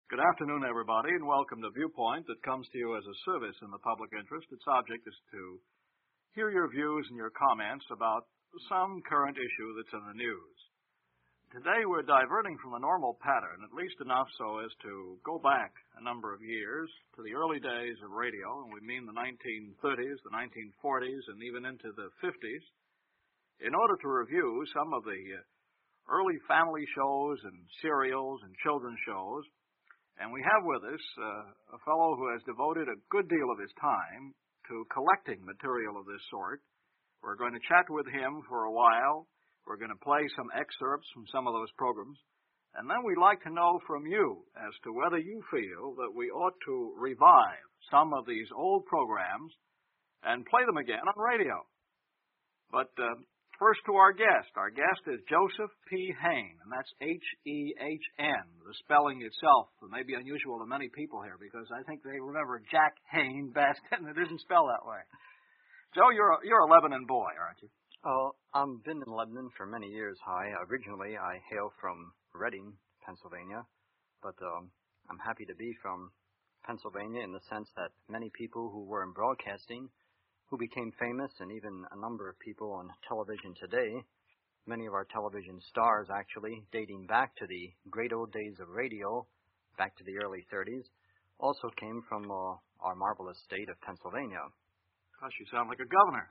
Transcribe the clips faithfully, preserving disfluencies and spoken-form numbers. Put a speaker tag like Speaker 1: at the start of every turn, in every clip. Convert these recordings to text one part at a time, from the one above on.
Speaker 1: Good afternoon, everybody, and welcome to Viewpoint that comes to you as a service in the public interest. Its object is to hear your views and your comments about some current issue that's in the news. Today we're diverting from the normal pattern, at least enough so as to go back a number of years to the early days of radio, and we mean the nineteen thirties, the nineteen forties, and even into the fifties, in order to review some of the early family shows and serials and children's shows. And we have with us uh, a fellow who has devoted a good deal of his time to collecting material of this sort. We're going to chat with him for a while. We're going to play some excerpts from some of those programs. And then we'd like to know from you as to whether you feel that we ought to revive some of these old programs and play them again on radio. But uh, first to our guest. Our guest is Joseph P. Hain, and that's H E H N. The spelling itself may be unusual to many people here because I think they remember Jack Hain best, and it isn't spelled that way. Joe, you're a, you're a Lebanon boy, aren't you?
Speaker 2: Oh, I've been in Lebanon for many years. Hi. Originally, I hail from Reading, Pennsylvania, but um, I'm happy to be from Pennsylvania in the sense that many people who were in broadcasting, who became famous, and even a number of people on television today, many of our television stars actually, dating back to the great old days of radio, back to the early thirties, also came from uh, our marvelous state of Pennsylvania.
Speaker 1: Gosh, you sound like a governor.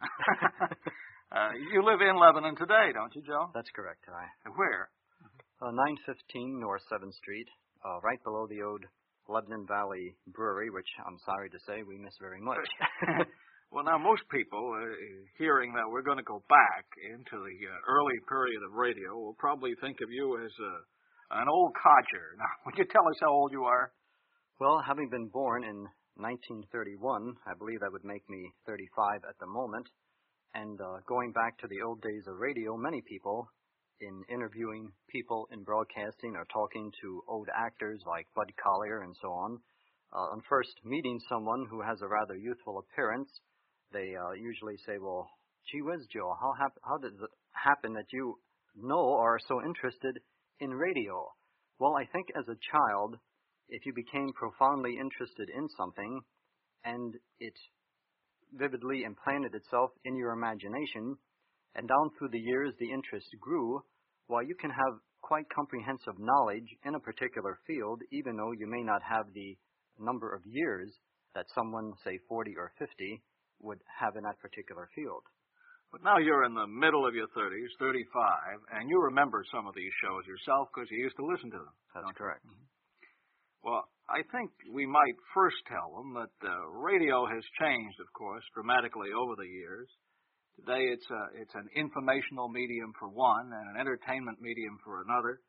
Speaker 1: uh, you live in Lebanon today, don't you, Joe?
Speaker 2: That's correct. I.
Speaker 1: Where?
Speaker 2: Uh, nine fifteen North seventh Street, uh, right below the old Lebanon Valley Brewery, which I'm sorry to say we miss very much.
Speaker 1: Well, now, most people, uh, hearing that we're going to go back into the uh, early period of radio, will probably think of you as uh, an old codger. Now, would you tell us how old you are?
Speaker 2: Well, having been born in nineteen thirty-one, I believe that would make me thirty-five at the moment. And uh, going back to the old days of radio, many people, in interviewing people in broadcasting or talking to old actors like Bud Collyer and so on, uh, on first meeting someone who has a rather youthful appearance, they uh, usually say, well, gee whiz, Joe, how, hap- how does it happen that you know or are so interested in radio? Well, I think as a child, if you became profoundly interested in something and it vividly implanted itself in your imagination, and down through the years the interest grew, well, you can have quite comprehensive knowledge in a particular field, even though you may not have the number of years that someone, say, forty or fifty, would have in that particular field.
Speaker 1: But now you're in the middle of your thirties, thirty-five, and you remember some of these shows yourself because you used to listen to them.
Speaker 2: That's correct.
Speaker 1: Mm-hmm. Well, I think we might first tell them that uh, radio has changed, of course, dramatically over the years. Today it's, a, it's an informational medium for one and an entertainment medium for another.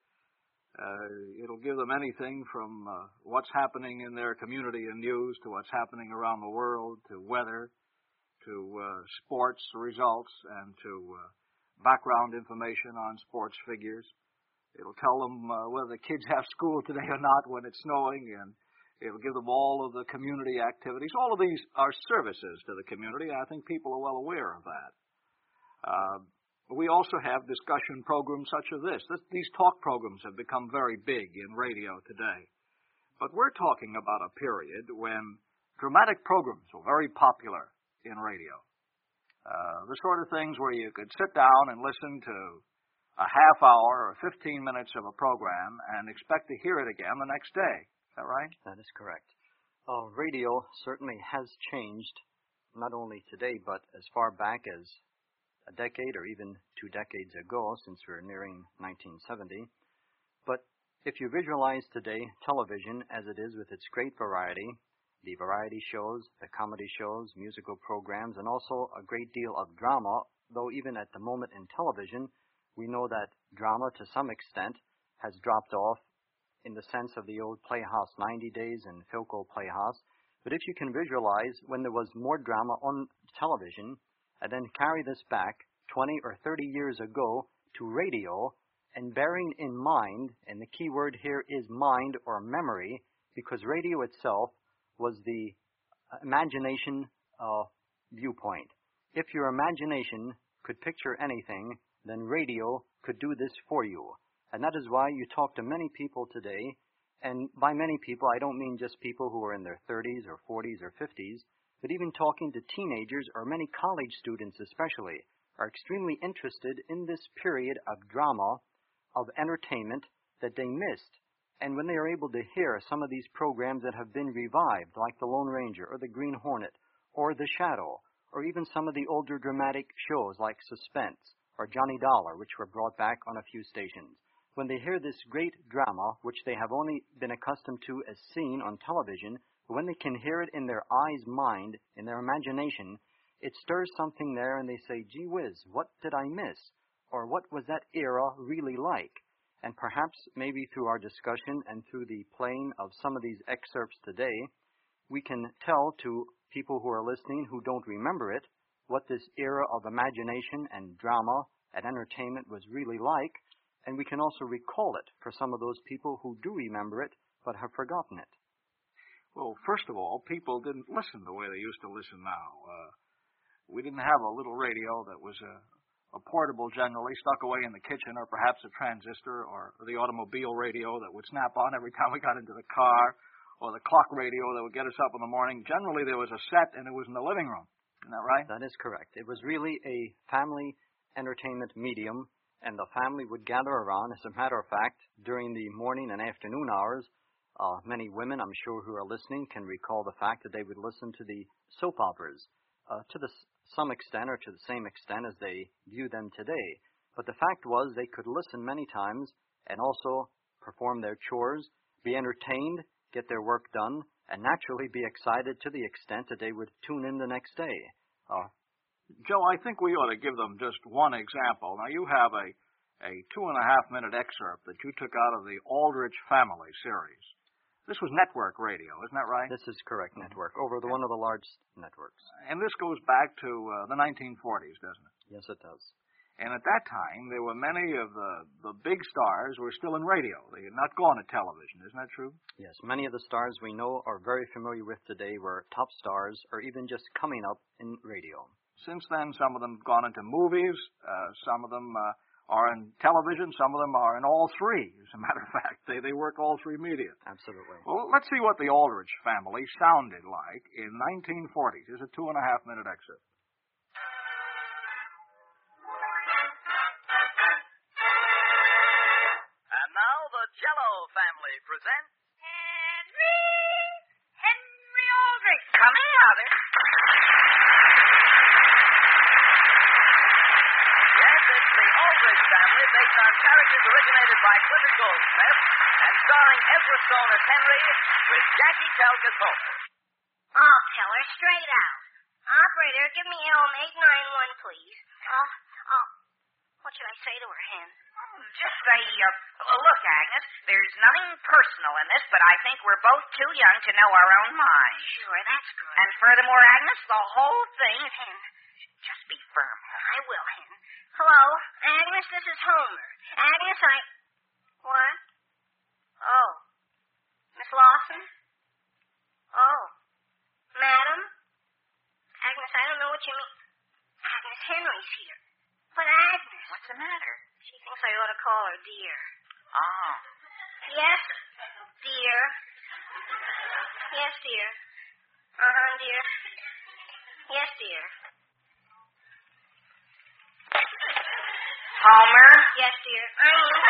Speaker 1: Uh, it'll give them anything from uh, what's happening in their community and news to what's happening around the world to weather, to uh, sports results, and to uh, background information on sports figures. It'll tell them uh, whether the kids have school today or not when it's snowing, and it'll give them all of the community activities. All of these are services to the community. I think people are well aware of that. Uh, we also have discussion programs such as this. this. These talk programs have become very big in radio today. But we're talking about a period when dramatic programs were very popular in radio. Uh, the sort of things where you could sit down and listen to a half hour or fifteen minutes of a program and expect to hear it again the next day. Is that right?
Speaker 2: That is correct. Uh, radio certainly has changed, not only today, but as far back as a decade or even two decades ago, since we're nearing nineteen seventy. But if you visualize today television as it is with its great variety, the variety shows, the comedy shows, musical programs, and also a great deal of drama, though even at the moment in television, we know that drama to some extent has dropped off in the sense of the old Playhouse ninety days and Philco Playhouse. But if you can visualize when there was more drama on television, and then carry this back twenty or thirty years ago to radio, and bearing in mind, and the key word here is mind or memory, because radio itself was the imagination uh, viewpoint. If your imagination could picture anything, then radio could do this for you. And that is why you talk to many people today, And by many people, I don't mean just people who are in their thirties or forties or fifties, but even talking to teenagers or many college students especially are extremely interested in this period of drama, of entertainment that they missed. And when they are able to hear some of these programs that have been revived, like The Lone Ranger or The Green Hornet or The Shadow, or even some of the older dramatic shows like Suspense or Johnny Dollar, which were brought back on a few stations, when they hear this great drama, which they have only been accustomed to as seen on television, but when they can hear it in their eyes, mind, in their imagination, it stirs something there and they say, gee whiz, what did I miss? Or what was that era really like? And perhaps maybe through our discussion and through the playing of some of these excerpts today, we can tell to people who are listening who don't remember it what this era of imagination and drama and entertainment was really like, and we can also recall it for some of those people who do remember it but have forgotten it.
Speaker 1: Well, first of all, people didn't listen the way they used to listen now. Uh, we didn't have a little radio that was a, a portable generally, stuck away in the kitchen, or perhaps a transistor, or the automobile radio that would snap on every time we got into the car, or the clock radio that would get us up in the morning. Generally, there was a set, and it was in the living room. Isn't that right?
Speaker 2: That is correct. It was really a family entertainment medium, and the family would gather around. As a matter of fact, during the morning and afternoon hours, uh, many women, I'm sure, who are listening can recall the fact that they would listen to the soap operas uh, to the, some extent or to the same extent as they view them today. But the fact was they could listen many times and also perform their chores, be entertained, get their work done, and naturally be excited to the extent that they would tune in the next day. Uh,
Speaker 1: Joe, I think we ought to give them just one example. Now, you have a, a two-and-a-half-minute excerpt that you took out of the Aldrich Family series. This was network radio, isn't that right?
Speaker 2: This is correct, network, over the one of the large networks.
Speaker 1: And this goes back to uh, the nineteen forties, doesn't it?
Speaker 2: Yes, it does.
Speaker 1: And at that time, there were many of the, the big stars who were still in radio. They had not gone to television. Isn't that true?
Speaker 2: Yes, many of the stars we know are very familiar with today were top stars or even just coming up in radio.
Speaker 1: Since then, some of them have gone into movies. Uh, some of them uh, are in television. Some of them are in all three, as a matter of fact. They, they work all three media.
Speaker 2: Absolutely.
Speaker 1: Well, let's see what the Aldrich family sounded like in nineteen forty. Here's a two-and-a-half-minute excerpt.
Speaker 3: Jello family presents Henry, Henry Aldrich. Coming out, eh? Yes, it's the Aldrich family, based on characters originated by Clifford Goldsmith, and starring Ezra Stone as Henry, with Jackie Kelk as Homer.
Speaker 4: I'll tell her straight out. Operator, give me Elm eight nine one, please. Uh, uh, what should I say to her, Hen?
Speaker 3: Just say, uh, look, Agnes, there's nothing personal in this, but I think we're both too young to know our own minds.
Speaker 4: Sure, that's good.
Speaker 3: And furthermore, Agnes, the whole thing...
Speaker 4: Hen.
Speaker 3: Just be firm.
Speaker 4: I will, Hen. Hello, Agnes, this is Homer. Agnes, I... What? Oh. Miss Lawson? Oh. Madam? Agnes, I don't know what you mean. Agnes, Henry's here. But Agnes...
Speaker 3: What's the matter?
Speaker 4: She thinks I ought to call her dear.
Speaker 3: Oh.
Speaker 4: Yes, dear. Yes, dear. Uh-huh, dear. Yes, dear.
Speaker 3: Homer?
Speaker 4: Yes, dear. I mean...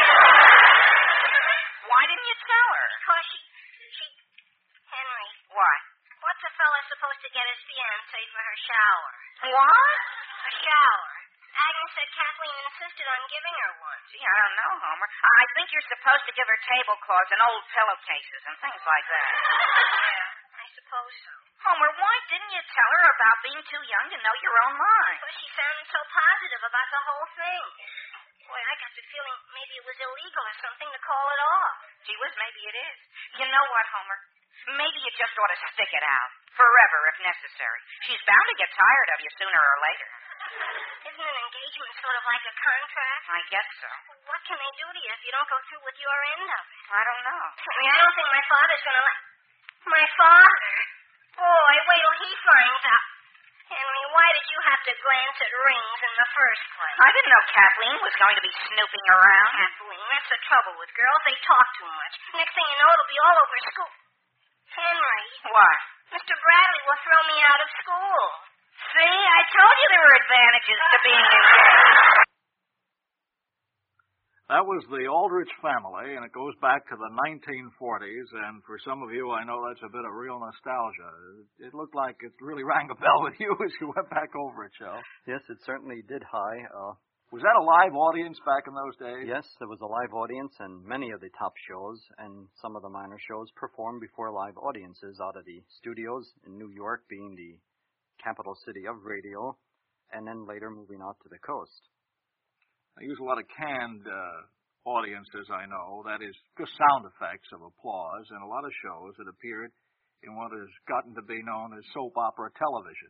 Speaker 3: Why didn't you tell her?
Speaker 4: Because she... She... Henry.
Speaker 3: What?
Speaker 4: What's a fella supposed to get his fiancée for her shower?
Speaker 3: What?
Speaker 4: A shower. Agnes said Kathleen insisted on giving her one.
Speaker 3: Gee, I don't know, Homer. I think you're supposed to give her tablecloths and old pillowcases and things like that.
Speaker 4: Yeah, I suppose so.
Speaker 3: Homer, why didn't you tell her about being too young to know your own mind?
Speaker 4: Because she sounded so positive about the whole thing. Boy, I got the feeling maybe it was illegal or something to call it off.
Speaker 3: Gee whiz, maybe it is. You know what, Homer? Maybe you just ought to stick it out. Forever, if necessary. She's bound to get tired of you sooner or later.
Speaker 4: Isn't an engagement sort of like a contract?
Speaker 3: I guess so.
Speaker 4: What can they do to you if you don't go through with your end of it?
Speaker 3: I don't know.
Speaker 4: I mean, I don't think my father's going to let... My father? Boy, wait till he finds out. Henry, why did you have to glance at rings in the first place?
Speaker 3: I didn't know Kathleen was going to be snooping around.
Speaker 4: Kathleen, that's the trouble with girls. They talk too much. Next thing you know, it'll be all over school. Henry.
Speaker 3: What?
Speaker 4: Mister Bradley will throw me out of school.
Speaker 3: See, I told you there were advantages to being engaged.
Speaker 1: That was the Aldrich family, and it goes back to the nineteen forties, and for some of you, I know that's a bit of real nostalgia. It looked like it really rang a bell with you as you went back over it, Joe.
Speaker 2: Yes, it certainly did, Hi. Uh,
Speaker 1: was that a live audience back in those days?
Speaker 2: Yes, there was a live audience, and many of the top shows and some of the minor shows performed before live audiences out of the studios in New York, being the capital city of radio, and then later moving out to the coast.
Speaker 1: I use a lot of canned uh, audiences, I know. That is just sound effects of applause, and a lot of shows that appeared in what has gotten to be known as soap opera television.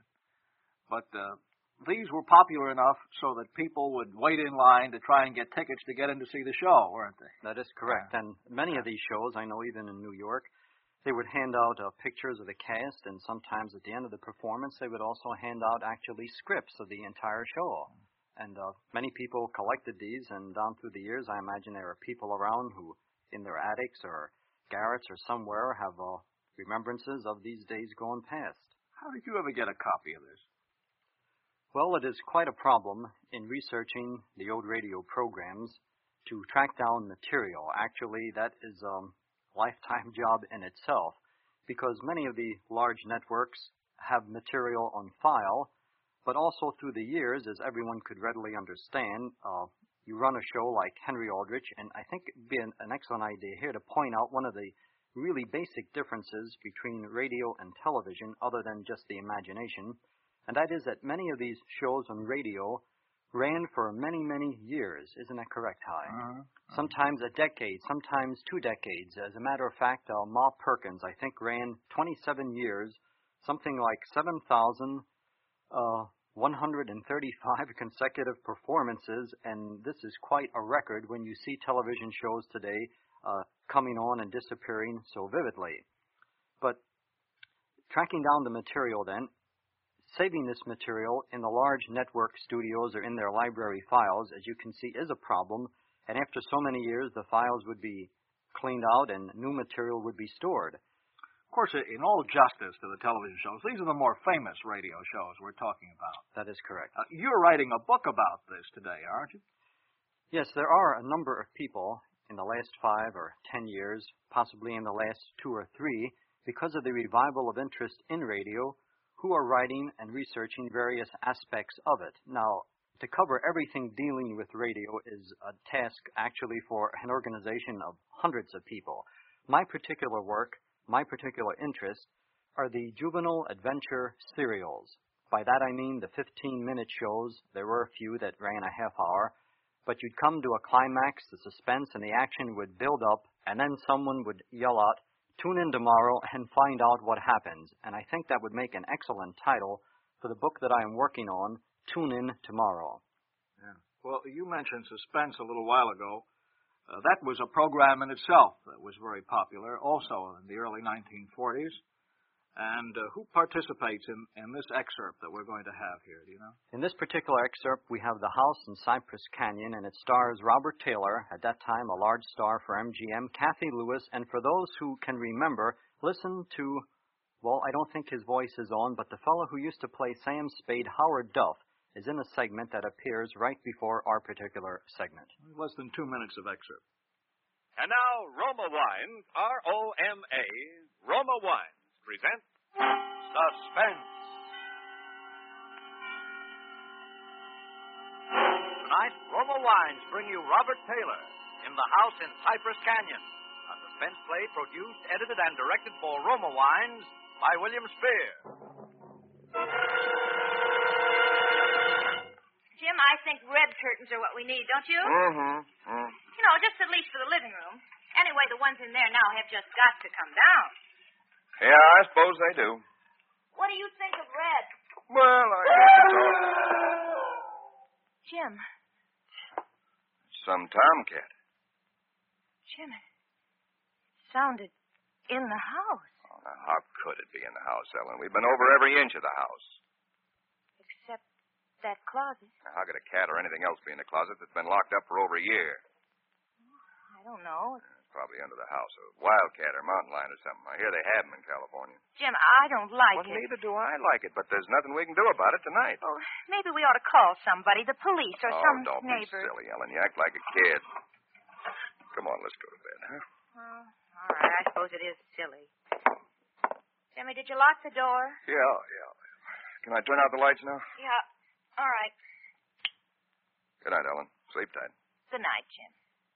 Speaker 1: But uh, these were popular enough so that people would wait in line to try and get tickets to get in to see the show, weren't they?
Speaker 2: That is correct. And many of these shows, I know even in New York, they would hand out uh, pictures of the cast, and sometimes at the end of the performance, they would also hand out actually scripts of the entire show. And uh, many people collected these, and down through the years, I imagine there are people around who, in their attics or garrets or somewhere, have uh, remembrances of these days gone past.
Speaker 1: How did you ever get a copy of this?
Speaker 2: Well, it is quite a problem in researching the old radio programs to track down material. Actually, that is a um, lifetime job in itself, because many of the large networks have material on file. But also through the years, as everyone could readily understand, uh, you run a show like Henry Aldrich, and I think it would be an, an excellent idea here to point out one of the really basic differences between radio and television, other than just the imagination, and that is that many of these shows on radio ran for many, many years. Isn't that correct, Hi?
Speaker 1: Uh-huh.
Speaker 2: Sometimes a decade, sometimes two decades. As a matter of fact, uh, Ma Perkins, I think, ran twenty-seven years, something like seven thousand Uh, one hundred thirty-five consecutive performances, and this is quite a record when you see television shows today uh, coming on and disappearing so vividly. But tracking down the material then, saving this material in the large network studios or in their library files, as you can see, is a problem, and after so many years, the files would be cleaned out and new material would be stored.
Speaker 1: Of course, in all justice to the television shows, these are the more famous radio shows we're talking about.
Speaker 2: That is correct.
Speaker 1: Uh, you're writing a book about this today, aren't you?
Speaker 2: Yes, there are a number of people in the last five or ten years, possibly in the last two or three, because of the revival of interest in radio, who are writing and researching various aspects of it. Now, to cover everything dealing with radio is a task actually for an organization of hundreds of people. My particular work, my particular interest, are the juvenile adventure serials. By that I mean the fifteen-minute shows. There were a few that ran a half hour, but you'd come to a climax, the suspense and the action would build up, and then someone would yell out, "Tune in tomorrow and find out what happens." And I think that would make an excellent title for the book that I am working on, Tune In Tomorrow.
Speaker 1: Yeah. Well, you mentioned suspense a little while ago. Uh, that was a program in itself that was very popular also in the early nineteen forties. And uh, who participates in, in this excerpt that we're going to have here, do you know?
Speaker 2: In this particular excerpt, we have The House in Cypress Canyon, and it stars Robert Taylor, at that time a large star for M G M, Kathy Lewis, and for those who can remember, listen to, well, I don't think his voice is on, but the fellow who used to play Sam Spade, Howard Duff, is in a segment that appears right before our particular segment.
Speaker 1: Less than two minutes of excerpt.
Speaker 5: And now, Roma Wines, R O M A, Roma Wines, present Suspense. Tonight, Roma Wines bring you Robert Taylor in The House in Cypress Canyon, a suspense play produced, edited, and directed for Roma Wines by William Spear.
Speaker 6: Jim, I think red curtains are what we need, don't you?
Speaker 7: Mm-hmm. Mm.
Speaker 6: You know, just at least for the living room. Anyway, the ones in there now have just got to come down.
Speaker 7: Yeah, I suppose they do.
Speaker 6: What do you think of red?
Speaker 7: Well, I guess it's all...
Speaker 6: Jim.
Speaker 7: Some tomcat.
Speaker 6: Jim, it sounded in the house.
Speaker 7: Oh, now, how could it be in the house, Ellen? We've been over every inch of the house.
Speaker 6: That closet?
Speaker 7: How could a cat or anything else be in a closet that's been locked up for over a year?
Speaker 6: I don't know.
Speaker 7: It's probably under the house. A wildcat or mountain lion or something. I hear they have them in California.
Speaker 6: Jim, I don't like
Speaker 7: Well,
Speaker 6: it.
Speaker 7: neither do I like it, but there's nothing we can do about it tonight.
Speaker 6: Oh, maybe we ought to call somebody, the police or
Speaker 7: oh,
Speaker 6: some
Speaker 7: don't
Speaker 6: neighbor.
Speaker 7: be silly, Ellen. You act like a kid. Come on, let's go to bed, huh?
Speaker 6: Well, all right. I suppose it is silly. Jimmy, did you lock the door?
Speaker 7: Yeah, yeah. Can I turn out the lights now?
Speaker 6: Yeah. All right.
Speaker 7: Good night, Ellen. Sleep tight.
Speaker 6: Good night, Jim.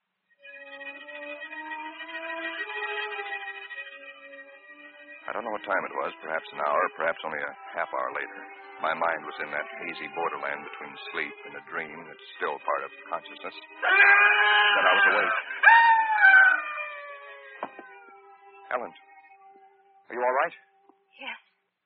Speaker 7: I don't know what time it was, perhaps an hour, perhaps only a half hour later. My mind was in that hazy borderland between sleep and a dream that's still part of consciousness. Then I was awake. Ellen, are you all right?
Speaker 6: Yes.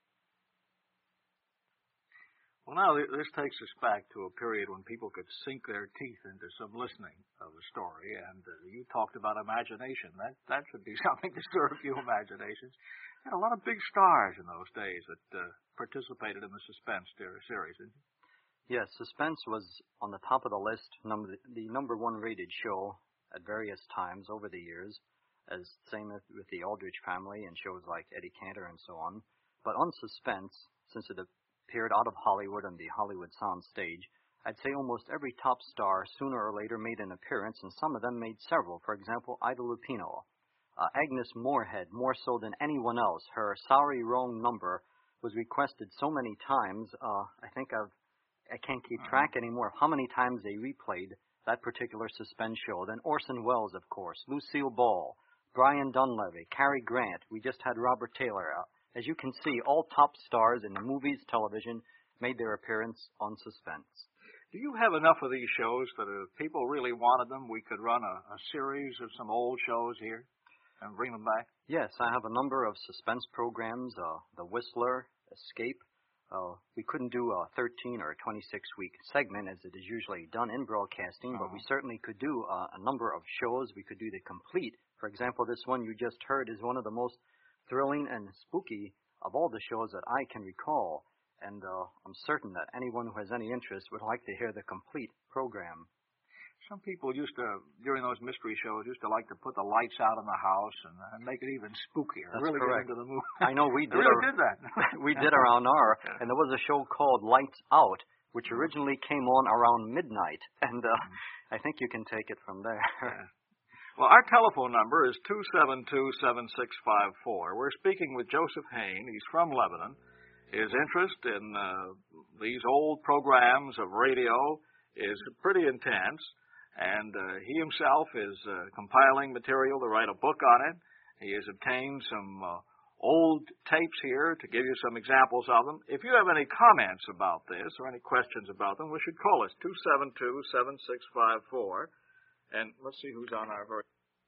Speaker 1: Well, now th- this takes us back to a period when people could sink their teeth into some listening of a story, and uh, you talked about imagination. That that should be something to stir a few imaginations. Had a lot of big stars in those days that uh, participated in the Suspense series, didn't you?
Speaker 2: Yes, Suspense was on the top of the list, number, the number one rated show at various times over the years, as same with, with the Aldrich Family and shows like Eddie Cantor and so on. But on Suspense, since it appeared out of Hollywood on the Hollywood sound stage, I'd say almost every top star sooner or later made an appearance, and some of them made several. For example, Ida Lupino. Uh, Agnes Moorehead, more so than anyone else. Her Sorry Wrong Number was requested so many times, uh, I think I've, I can't keep track anymore of how many times they replayed that particular Suspense show. Then Orson Welles, of course, Lucille Ball, Brian Dunleavy, Cary Grant. We just had Robert Taylor. Uh, as you can see, all top stars in movies, television, made their appearance on Suspense.
Speaker 1: Do you have enough of these shows that if people really wanted them, we could run a, a series of some old shows here and bring them back?
Speaker 2: Yes, I have a number of Suspense programs, uh, The Whistler, Escape. Uh, we couldn't do a thirteen or twenty-six week segment as it is usually done in broadcasting, uh-huh. but we certainly could do uh, a number of shows. We could do the complete. For example, this one you just heard is one of the most thrilling and spooky of all the shows that I can recall. And uh, I'm certain that anyone who has any interest would like to hear the complete program.
Speaker 1: Some people used to, during those mystery shows, used to like to put the lights out in the house and, and make it even spookier.
Speaker 2: That's
Speaker 1: really
Speaker 2: correct.
Speaker 1: Get into the movie.
Speaker 2: I know we did.
Speaker 1: really
Speaker 2: our,
Speaker 1: did that.
Speaker 2: we did around our, and there was a show called Lights Out, which originally came on around midnight. And uh, mm-hmm. I think you can take it from there.
Speaker 1: Yeah. Well, our telephone number is two seven two, seven six five four. We're speaking with Joseph Hain. He's from Lebanon. His interest in uh, these old programs of radio is pretty intense. And uh, he himself is uh, compiling material to write a book on it. He has obtained some uh, old tapes here to give you some examples of them. If you have any comments about this or any questions about them, we should call us, two seven two, seven six five four. And let's see who's on our very...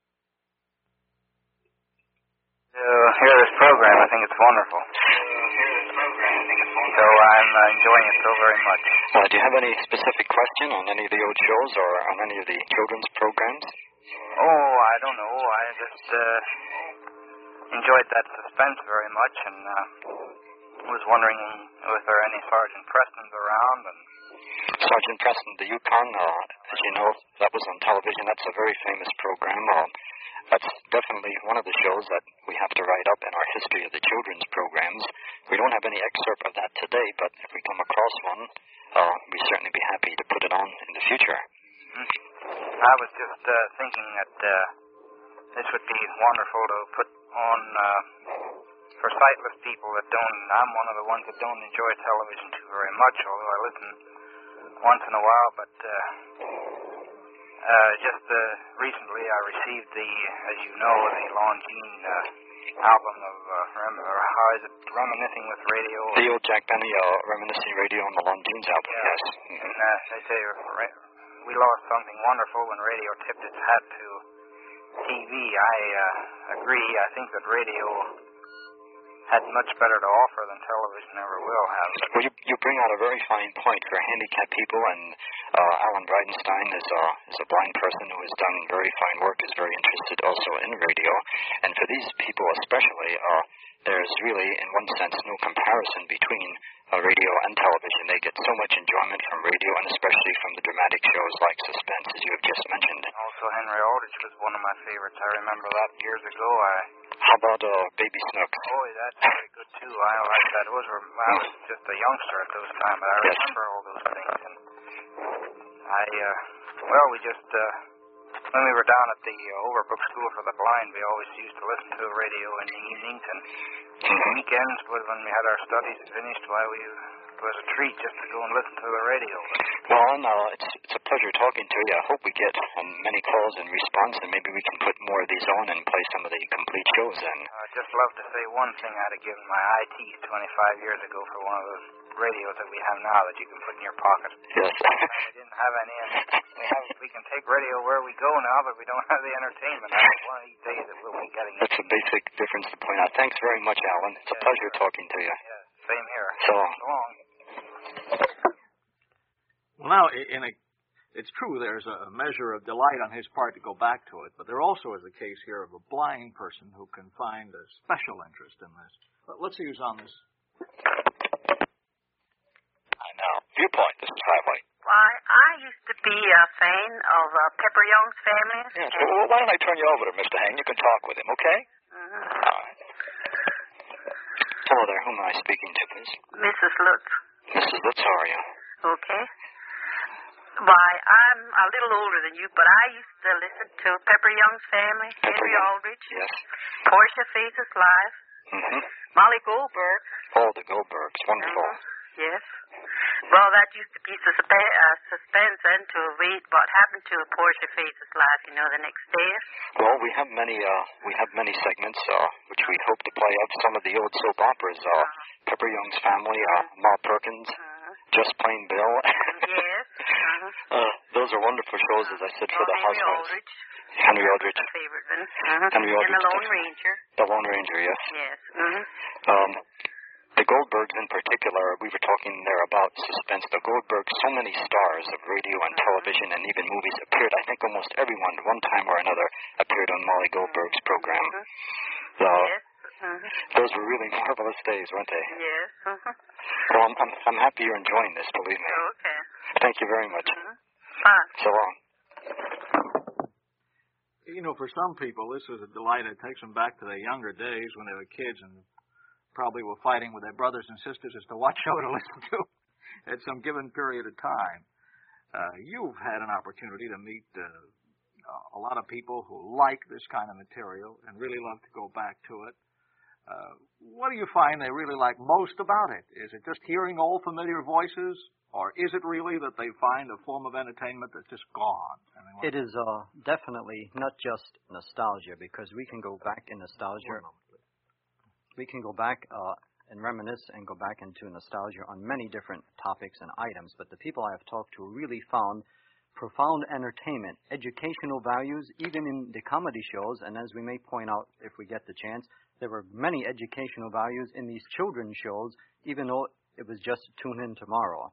Speaker 8: To hear this program, I think it's wonderful. So I'm uh, enjoying it so very much.
Speaker 2: Uh, do you have any specific question on any of the old shows or on any of the children's programs?
Speaker 8: Oh, I don't know. I just uh, enjoyed that Suspense very much, and uh, was wondering if there are any Sergeant Prestons around. And
Speaker 2: Sergeant Preston, the Yukon, uh, as you know, that was on television. That's a very famous program. Uh, that's definitely one of the shows that we have to write up in our history of the children's programs. We don't have any excerpt of that today, but if we come across one, uh, we'd certainly be happy to put it on in the future.
Speaker 8: Mm-hmm. I was just uh, thinking that uh, this would be wonderful to put on uh, for sightless people that don't. I'm one of the ones that don't enjoy television too very much, although I listen once in a while, but uh, uh, just uh, recently I received the, as you know, the Longines uh, album of, uh, remember, how is it, Reminiscing with Radio?
Speaker 2: The old Jack Benny uh, Reminiscing Radio on the Longines album,
Speaker 8: yeah.
Speaker 2: yes.
Speaker 8: And uh, they say we lost something wonderful when radio tipped its hat to T V. I uh, agree. I think that radio had much better to offer than television ever will have.
Speaker 2: Well, you, you bring out a very fine point for handicapped people, and uh, Alan Bridenstine is a, is a blind person who has done very fine work, is very interested also in radio. And for these people especially, uh, there's really, in one sense, no comparison between uh, radio and television. They get so much enjoyment from radio, and especially from the dramatic shows like Suspense, as you have just mentioned.
Speaker 8: Also, Henry Aldrich was one of my favorites. I remember that years ago. I
Speaker 2: How about uh, Baby Snooks?
Speaker 8: Oh, that's very good, too. I like that. Those were, I was just a youngster at those times, but I
Speaker 2: Yes.
Speaker 8: remember all those things. And I, uh, well, we just, uh, when we were down at the uh, Overbrook School for the Blind, we always used to listen to the radio in the evenings, and
Speaker 2: Mm-hmm.
Speaker 8: weekends, when we had our studies finished, why we, it was a treat just to go and listen to the radio.
Speaker 2: Well, no, it's it's a pleasure talking to you. I hope we get um, many calls in response, and maybe we can put more of these on and play some of the complete shows then.
Speaker 8: I'd just love to say one thing I'd have given my eye teeth twenty-five years ago for one of those radios that we have now that you can put in your pocket.
Speaker 2: Yes.
Speaker 8: We didn't have any. We have. We can take radio where we go now, but we don't have the entertainment. I think one of these days that we'll be getting it.
Speaker 2: That's a basic difference to point out. Thanks very much, Alan. It's a
Speaker 8: Yeah,
Speaker 2: pleasure
Speaker 8: sure.
Speaker 2: talking to you.
Speaker 8: Yeah, same here.
Speaker 2: So long.
Speaker 8: So long.
Speaker 1: Well, now, i- in a, it's true there's a measure of delight on his part to go back to it, but there also is a case here of a blind person who can find a special interest in this. But let's see who's on this.
Speaker 7: I know. Viewpoint, this is Highway.
Speaker 9: Why, I used to be a fan of uh, Pepper Young's family.
Speaker 7: Yes, well, why don't I turn you over to Mister Hain? You can talk with him, okay?
Speaker 9: Mm-hmm.
Speaker 7: All right.
Speaker 2: Hello there. Who am I speaking to, please?
Speaker 9: Missus Lutz.
Speaker 2: Missus Lutz, how are you?
Speaker 9: Okay. Why, I'm a little older than you, but I used to listen to Pepper Young's family,
Speaker 2: Pepper
Speaker 9: Henry
Speaker 2: Young.
Speaker 9: Aldrich,
Speaker 2: Yes.
Speaker 9: Portia Faces Live,
Speaker 2: Mm-hmm.
Speaker 9: Molly Goldberg.
Speaker 2: Oh, the Goldbergs. Wonderful.
Speaker 9: Mhm. Yes. Well, that used to be suspe- uh, suspense and to read what happened to Portia Faces Live, you know, the next day.
Speaker 2: Well, we have many uh, we have many segments uh, which we hope to play up. Some of the old soap operas, uh, Pepper Young's Family, uh, Ma Perkins,
Speaker 9: Uh-huh.
Speaker 2: Just Plain Bill.
Speaker 9: Yes. Uh-huh.
Speaker 2: uh, those are wonderful shows, as I said, for
Speaker 9: Well,
Speaker 2: the
Speaker 9: Henry
Speaker 2: households.
Speaker 9: Aldrich.
Speaker 2: Henry Aldrich.
Speaker 9: The favorite one. Uh-huh.
Speaker 2: Henry
Speaker 9: And
Speaker 2: Aldrich,
Speaker 9: the Lone
Speaker 2: definitely.
Speaker 9: Ranger.
Speaker 2: The Lone Ranger, yes.
Speaker 9: Yes. Mm-hmm.
Speaker 2: Um, the Goldbergs in particular, we were talking there about suspense. The Goldbergs, so many stars of radio and television and even movies appeared. I think almost everyone, one time or another, appeared on Molly Goldberg's program. So,
Speaker 9: Yes. Uh-huh.
Speaker 2: those were really marvelous days, weren't they?
Speaker 9: Yes. Uh-huh.
Speaker 2: Well, I'm, I'm, I'm happy you're enjoying this, believe me.
Speaker 9: Okay.
Speaker 2: Thank you very much.
Speaker 9: Uh-huh. Fine.
Speaker 2: So long.
Speaker 1: You know, for some people, this is a delight. It takes them back to their younger days when they were kids and probably were fighting with their brothers and sisters as to what show to listen to at some given period of time. Uh, you've had an opportunity to meet uh, a lot of people who like this kind of material and really love to go back to it. Uh, what do you find they really like most about it? Is it just hearing old familiar voices, or is it really that they find a form of entertainment that's just gone? I mean,
Speaker 2: It is uh, definitely not just nostalgia, because we can go back in nostalgia. We can go back uh, and reminisce and go back into nostalgia on many different topics and items, but the people I have talked to really found profound entertainment, educational values, even in the comedy shows, and as we may point out if we get the chance, there were many educational values in these children's shows, even though it was just tune in tomorrow.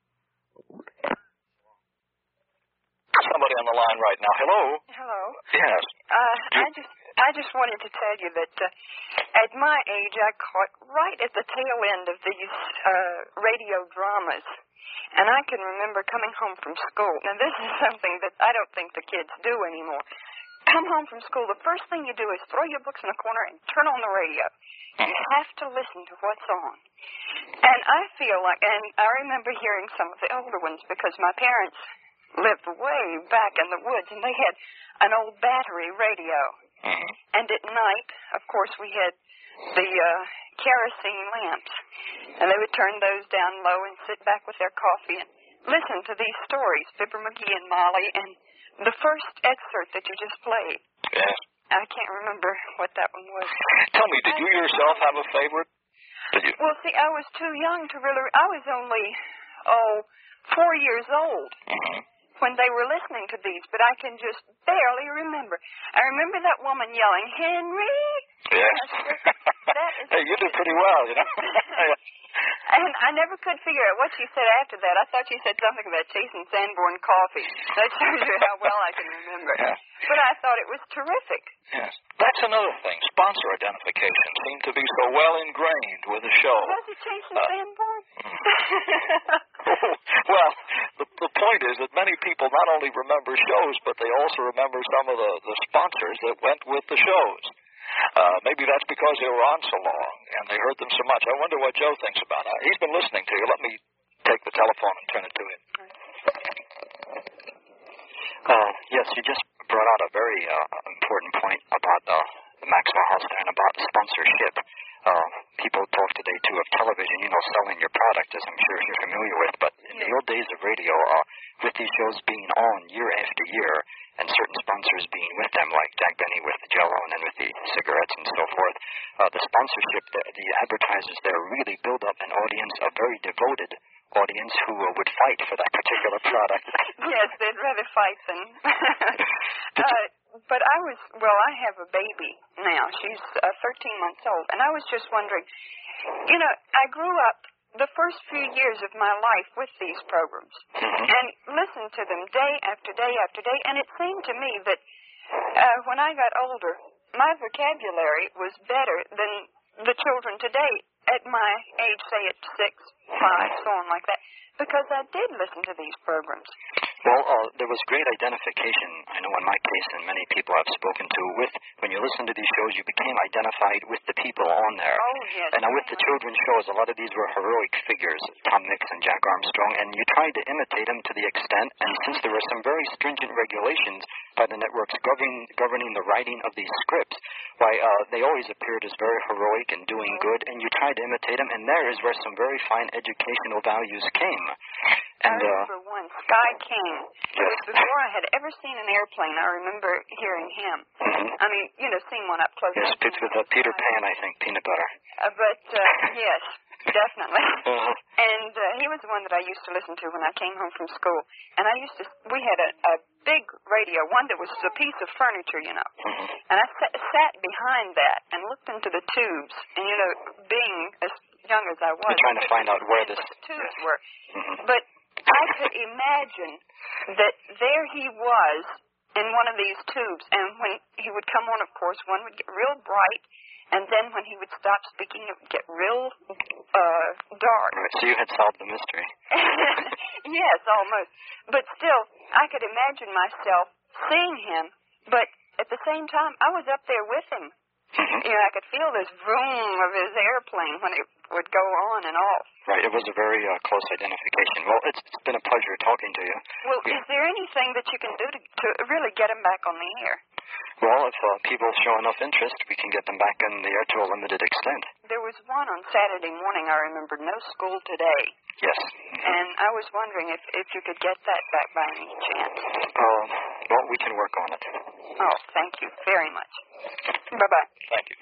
Speaker 7: Somebody on the line right now. Hello?
Speaker 10: Hello.
Speaker 7: Yes.
Speaker 10: Uh, I just I just wanted to tell you that uh, at my age, I caught right at the tail end of these uh, radio dramas. And I can remember coming home from school. Now, this is something that I don't think the kids do anymore. Come home from school, the first thing you do is throw your books in a corner and turn on the radio. You have to listen to what's on. And I feel like, and I remember hearing some of the older ones because my parents lived way back in the woods, and they had an old battery radio.
Speaker 7: Mm-hmm.
Speaker 10: And at night, of course, we had the uh, kerosene lamps. And they would turn those down low and sit back with their coffee and listen to these stories, Fibber McGee and Molly, and the first excerpt that you just played.
Speaker 7: Yes.
Speaker 10: I can't remember what that one was.
Speaker 7: Tell me, did you yourself have a favorite? Did you?
Speaker 10: Well, see, I was too young to really... I was only, oh, four years old
Speaker 7: Mm-hmm.
Speaker 10: when they were listening to these, but I can just barely remember. I remember that woman yelling, Henry!
Speaker 7: Yes.
Speaker 10: That is
Speaker 7: Hey, you did pretty well, you know.
Speaker 10: And I never could figure out what she said after that. I thought she said something about chasing Sanborn coffee. That shows you how well I can remember.
Speaker 7: Yeah.
Speaker 10: But I thought it was terrific.
Speaker 7: Yes. That's another thing. Sponsor identification seemed to be so well ingrained with the show.
Speaker 10: Was it chasing
Speaker 7: Uh,
Speaker 10: Sanborn?
Speaker 11: Well, the, the point is that many people not only remember shows, but they also remember some of the, the sponsors that went with the shows. Uh, maybe that's because they were on so long and they heard them so much. I wonder what Joe thinks about it. He's been listening to you. Let me take the telephone and turn it to him.
Speaker 2: Uh, yes, you just brought out a very uh, important point about uh, the Maxwell House there and about sponsorship. Uh, people talk today, too, of television, you know, selling your product, as I'm sure you're familiar with. But in the old days of radio, uh, with these shows being on year after year and certain sponsors being with them, like Jack Benny with the Jell-O and then with the cigarettes and so forth, uh, the sponsorship, the, the advertisers there really build up an audience, a very devoted audience who uh, would fight for that particular product.
Speaker 10: Yes, they'd rather fight than... uh, but I was, well, I have a baby now. She's uh, thirteen months old. And I was just wondering, you know, I grew up the first few years of my life with these programs and listened to them day after day after day. And it seemed to me that uh, when I got older, my vocabulary was better than the children today at my age, say at six, five, so on like that, because I did listen to these programs.
Speaker 2: Well, uh, there was great identification, I know in my case, and many people I've spoken to, with, when you listen to these shows, you became identified with the people on there.
Speaker 10: Oh, yes.
Speaker 2: And now with the children's shows, a lot of these were heroic figures, Tom Mix and Jack Armstrong, and you tried to imitate them to the extent, and since there were some very stringent regulations by the networks governing, governing the writing of these scripts, why, uh, they always appeared as very heroic and doing good, and you tried to imitate them, and there is where some very fine educational values came. And,
Speaker 10: I remember
Speaker 2: uh,
Speaker 10: one, Sky King. It
Speaker 2: yes.
Speaker 10: was before I had ever seen an airplane. I remember hearing him.
Speaker 2: Mm-hmm.
Speaker 10: I mean, you know, seeing one up close.
Speaker 2: Yes, it's with uh, Peter Pan, I think, peanut butter.
Speaker 10: Uh, but, uh, yes, definitely.
Speaker 2: Uh-huh.
Speaker 10: And uh, he was the one that I used to listen to when I came home from school. And I used to, we had a, a big radio, one that was a piece of furniture, you know.
Speaker 2: Mm-hmm.
Speaker 10: And I sat, sat behind that and looked into the tubes. And, you know, being as young as I was,
Speaker 2: you're trying to find out where this...
Speaker 10: the tubes
Speaker 2: yes.
Speaker 10: were.
Speaker 2: Mm-hmm.
Speaker 10: But I could imagine that there he was in one of these tubes, and when he would come on, of course, one would get real bright, and then when he would stop speaking, it would get real uh, dark.
Speaker 2: Right, so you had solved the mystery.
Speaker 10: Yes, almost. But still, I could imagine myself seeing him, but at the same time, I was up there with him.
Speaker 2: Mm-hmm.
Speaker 10: You know, I could feel this vroom of his airplane when it would go on and off.
Speaker 2: Right, it was a very uh, close identification. Well, it's, it's been a pleasure talking to you.
Speaker 10: Well,
Speaker 2: yeah.
Speaker 10: Is there anything that you can do to, to really get him back on the air?
Speaker 2: Well, if uh, people show enough interest, we can get them back in the air to a limited extent.
Speaker 10: There was one on Saturday morning, I remember, No School Today.
Speaker 2: Yes.
Speaker 10: And I was wondering if, if you could get that back by any chance.
Speaker 2: Uh, well, we can work on it.
Speaker 10: Oh, thank you very much. Bye-bye.
Speaker 2: Thank you.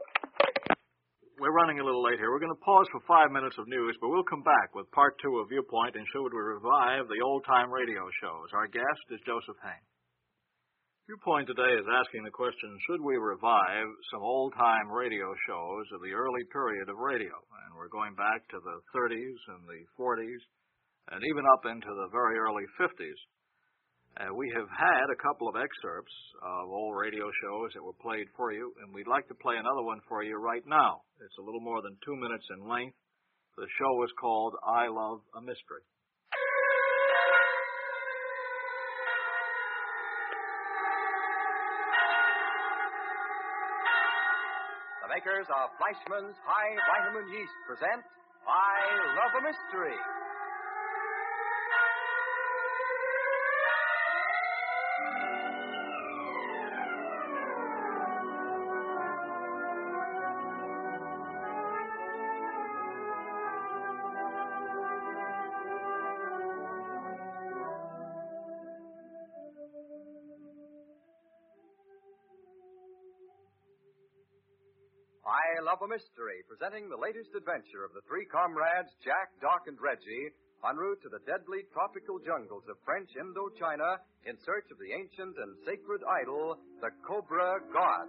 Speaker 1: We're running a little late here. We're going to pause for five minutes of news, but we'll come back with part two of Viewpoint and should we revive the old-time radio shows. Our guest is Joseph Hain. Viewpoint today is asking the question, should we revive some old-time radio shows of the early period of radio? And we're going back to the thirties and the forties and even up into the very early fifties. Uh, we have had a couple of excerpts of old radio shows that were played for you, and we'd like to play another one for you right now. It's a little more than two minutes in length. The show is called I Love a Mystery.
Speaker 5: The makers of Fleischmann's High Vitamin Yeast present I Love a Mystery. I Love a Mystery, presenting the latest adventure of the three comrades, Jack, Doc, and Reggie, en route to the deadly tropical jungles of French Indochina in search of the ancient and sacred idol, the Cobra God.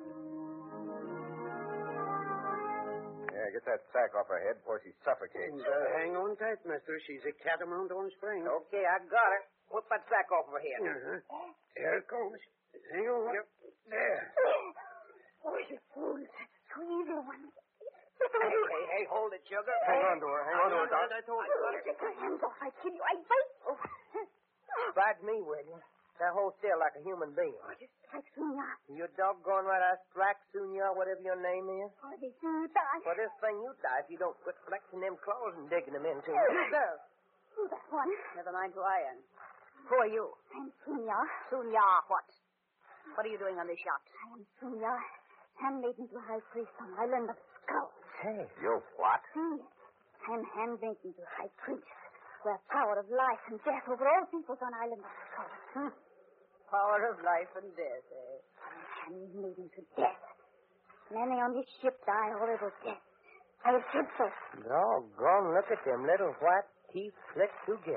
Speaker 12: Yeah, get that sack off her head before she suffocates.
Speaker 13: Uh, hang on tight, mister. She's a catamount on springs.
Speaker 3: Okay, I got her. Whip that sack off her head.
Speaker 13: Uh-huh. There it comes. Hang on. Yep. There.
Speaker 4: Oh, you fools. So evil one.
Speaker 3: Hey, hey, hey,
Speaker 13: Hey, hold it, sugar.
Speaker 12: Hang on to her. Hang on to her, Doc.
Speaker 13: I told you.
Speaker 4: Take your hands off. I kill you. I bite. Oh.
Speaker 13: Bite me, will you? Now hold still like a human being.
Speaker 4: Just like Sunya.
Speaker 13: You're doggone right. I strike Sunya, whatever your name is.
Speaker 4: Oh, this you die.
Speaker 13: Well, this thing you die if you don't quit flexing them claws and digging them into me. Girl.
Speaker 4: Who's that one?
Speaker 14: Never mind who I am.
Speaker 13: Who are you?
Speaker 4: I'm Sunya.
Speaker 14: Sunya, what? What are you doing on this yacht?
Speaker 4: I am Sunya. Handmaiden to High Priest on Island of Skull.
Speaker 12: Hey, you're what?
Speaker 4: Hmm. I'm handmaiden to High Priest, where power of life and death over all peoples on Island of Skull.
Speaker 14: Hmm. Power of life and death, eh?
Speaker 4: Handmaiden to death. Many on this ship die horrible death. I have said so.
Speaker 13: Doggone, look at them little white teeth clicked together.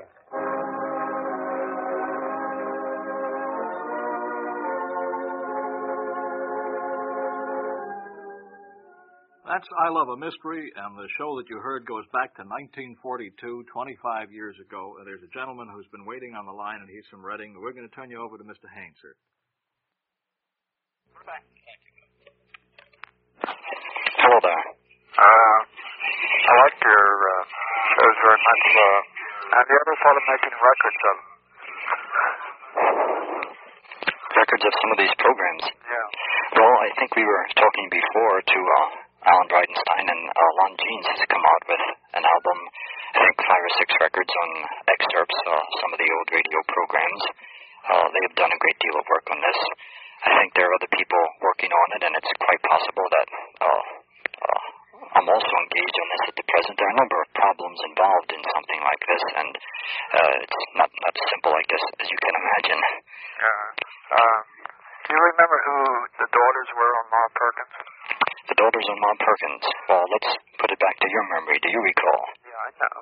Speaker 1: That's I Love a Mystery, and the show that you heard goes back to nineteen forty-two, twenty-five years ago. There's a gentleman who's been waiting on the line, and he's from Reading. We're going to turn you over to Mister Hainzer.
Speaker 11: Hello there.
Speaker 8: Uh, I like your uh, shows very much. Uh, have you ever thought of making records of them?
Speaker 11: Records of some of these programs?
Speaker 8: Yeah.
Speaker 11: Well, I think we were talking before to uh, Alan Bridenstine, and uh, Lon Jeans has come out with an album, I think five or six records on excerpts, uh, some of the old radio programs. Uh, they have done a great deal of work on this. I think there are other people working on it, and it's quite possible that uh, uh, I'm also engaged on this at the present. There are a number of problems involved in something like this, and uh, it's not, not as simple, I guess, as you can imagine.
Speaker 8: Yeah. Uh, do you remember who the daughters were on Ma Perkins?
Speaker 11: The daughters of Ma Perkins. Well, let's put it back to your memory. Do you recall?
Speaker 8: Yeah, I know.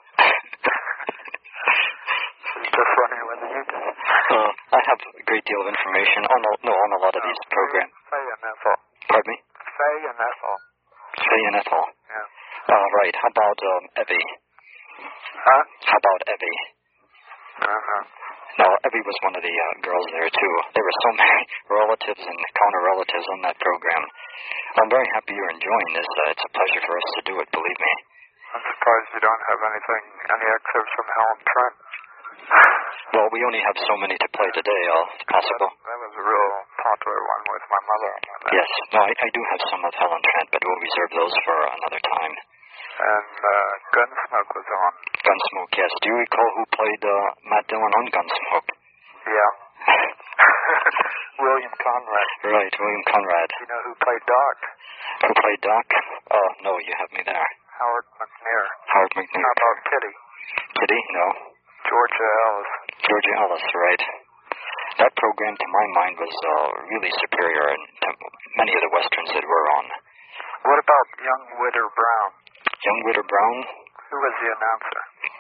Speaker 8: It's just funny whether you do.
Speaker 11: Uh, I have a great deal of information on a, no, on a lot of
Speaker 8: no,
Speaker 11: these programs.
Speaker 8: Faye and Ethel.
Speaker 11: Pardon me?
Speaker 8: Faye and Ethel.
Speaker 11: Faye and Ethel.
Speaker 8: Yeah.
Speaker 11: Uh, right. How about um, Evie?
Speaker 8: Huh?
Speaker 11: How about Evie?
Speaker 8: Uh-huh.
Speaker 11: No, Evie was one of the uh, girls there, too. There were so many relatives and counter-relatives on that program. I'm very happy you're enjoying this. Uh, it's a pleasure for us to do it, believe me.
Speaker 8: I'm surprised you don't have anything, any excerpts from Helen Trent.
Speaker 11: Well, we only have so many to play today, uh, if possible.
Speaker 8: That, that was a real popular one with my mother.
Speaker 11: Yes. No, I, I do have some of Helen Trent, but we'll reserve those for another time.
Speaker 8: And uh, Gunsmoke was on.
Speaker 11: Gunsmoke, yes. Do you recall who played uh, Matt Dillon on Gunsmoke?
Speaker 8: Yeah. William Conrad.
Speaker 11: Right, William Conrad.
Speaker 8: You know who played Doc?
Speaker 11: Who played Doc? Oh, no, you have me there.
Speaker 8: Howard McNear.
Speaker 11: Howard McNear.
Speaker 8: How about Kitty?
Speaker 11: Kitty? No.
Speaker 8: Georgia Ellis.
Speaker 11: Georgia Ellis, right. That program, to my mind, was uh, really superior to many of the westerns that we're on.
Speaker 8: What about young Witter Brown?
Speaker 11: Young Witter Brown?
Speaker 8: Who was the announcer?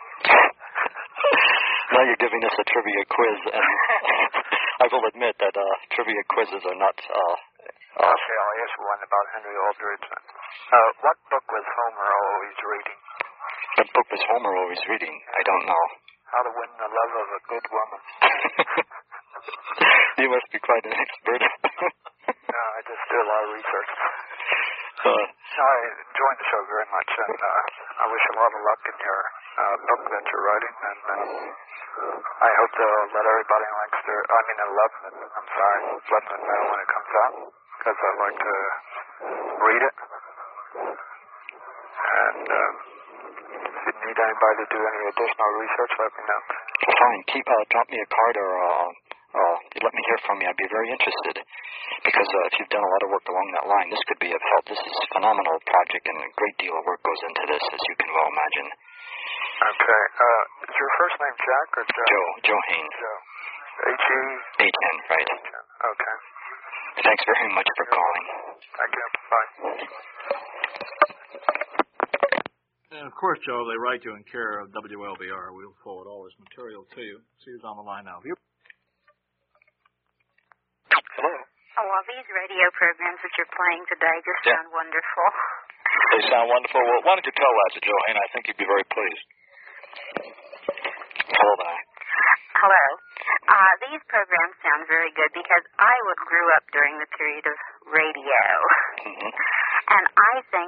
Speaker 11: Now you're giving us a trivia quiz, and I will admit that uh, trivia quizzes are not... Uh, uh,
Speaker 8: okay, I'll ask one about Henry Aldrich. Uh, what book was Homer always reading?
Speaker 11: What book was Homer always reading? I don't know.
Speaker 8: How to Win the Love of a Good Woman.
Speaker 11: You must be quite an expert.
Speaker 8: No, I just do a lot of research.
Speaker 11: Uh,
Speaker 8: no, I enjoyed the show very much, and uh, I wish you a lot of luck in your uh, book that you're writing, and uh, I hope they'll let everybody in Lancaster, I mean in Lebanon, I'm sorry, Lebanon know when it comes out, because I'd like to read it. And uh, if you need anybody to do any additional research, let me know.
Speaker 11: Fine. Keep, uh, drop me a card or uh, uh, let me hear from you. I'd be very interested. Because uh, if you've done a lot of work along that line, this could be of help. This is a phenomenal project, and a great deal of work goes into this, as you can well imagine.
Speaker 8: Okay. Uh, is your first name Jack or Joe?
Speaker 11: Joe. Joe Haines.
Speaker 8: Joe. H E?
Speaker 11: H N, right.
Speaker 8: Okay.
Speaker 11: Thanks very much for calling.
Speaker 8: Thank you. Bye.
Speaker 1: And of course, Joe, they write you in care of W L B R. We'll forward all this material to you. See who's on the line now. You.
Speaker 11: Hello.
Speaker 6: Oh, well, these radio programs that you're playing today just
Speaker 11: yeah.
Speaker 6: sound wonderful.
Speaker 11: They sound wonderful. Well, why don't you tell that to Joe Hain? I think he'd be very pleased. Hello there.
Speaker 6: Hello. Uh, these programs sound very good because I was grew up during the period of radio.
Speaker 11: Mm-hmm.
Speaker 6: And I think that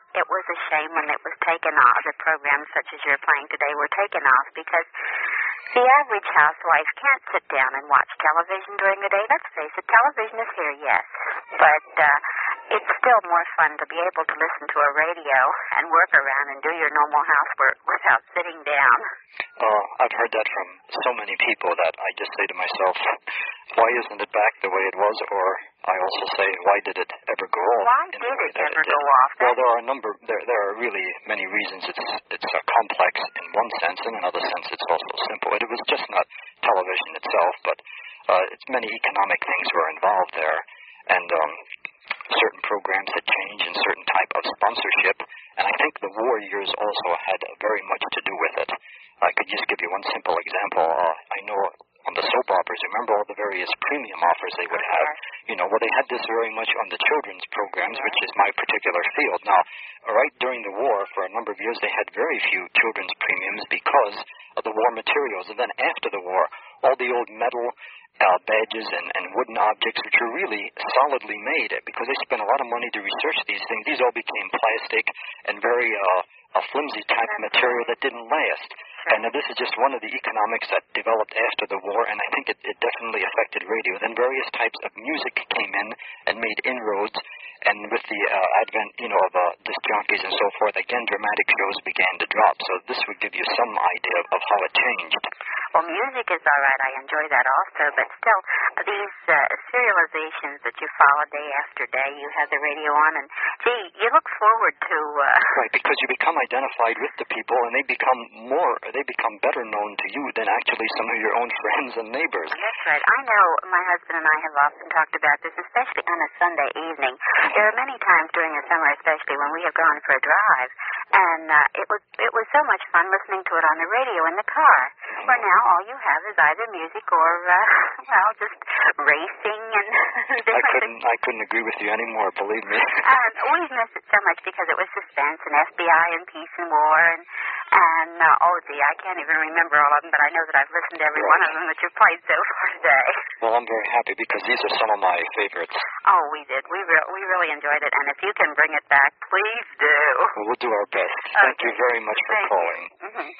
Speaker 9: it was a shame when it was taken off. The programs such as you're playing today were taken off because the average housewife can't sit down and watch television during the day. Let's face it, television is here, yes, but uh, it's still more fun to be able to listen to a radio and work around and do your normal housework without sitting down.
Speaker 2: Oh, I've heard that from so many people that I just say to myself, why isn't it back the way it was? Or I also say, why did it ever go off?
Speaker 9: Why did it ever go off?
Speaker 2: Well, there are a number, there there are really many reasons. It's it's uh, complex in one sense. In another sense, it's also simple. It was just not television itself, but uh, it's many economic things were involved there. And um, certain programs had changed and certain type of sponsorship. And I think the war years also had very much to do with it. I could just give you one simple example. Uh, I know on the soap operas, remember all the various premium offers they would have? You know, well, they had this very much on the children's programs, which is my particular field. Now, right during the war, for a number of years, they had very few children's premiums because of the war materials. And then after the war, all the old metal uh, badges and, and wooden objects, which were really solidly made, because they spent a lot of money to research these things, these all became plastic and very uh, a flimsy type of material that didn't last. And uh, this is just one of the economics that developed after the war, and I think it, it definitely affected radio. Then various types of music came in and made inroads, and with the uh, advent, you know, of uh, disc jockeys and so forth, again, dramatic shows began to drop. So this would give you some idea of, of how it changed.
Speaker 9: Well, music is all right. I enjoy that also, but still, these uh, serializations that you follow day after day, you have the radio on, and, gee, you look forward to... Uh...
Speaker 2: Right, because you become identified with the people, and they become more, they become better known to you than actually some of your own friends and neighbors.
Speaker 9: That's right. I know my husband and I have often talked about this, especially on a Sunday evening. There are many times during the summer, especially, when we have gone for a drive, and uh, it was it was so much fun listening to it on the radio in the car, where now all you have is either music or, uh, well, just racing and
Speaker 2: I couldn't, I couldn't agree with you anymore, believe me.
Speaker 9: um, we've missed it so much because it was suspense and F B I and peace and war and, and uh, oh, gee, I can't even remember all of them, but I know that I've listened to every right. one of them that you've played so far today.
Speaker 2: Well, I'm very happy because these are some of my favorites.
Speaker 9: Oh, we did. We, re- we really enjoyed it, and if you can bring it back, please do.
Speaker 2: Well, we'll do our best.
Speaker 9: Okay.
Speaker 2: Thank you very much for
Speaker 9: Thank
Speaker 2: calling.
Speaker 9: Mm-hmm.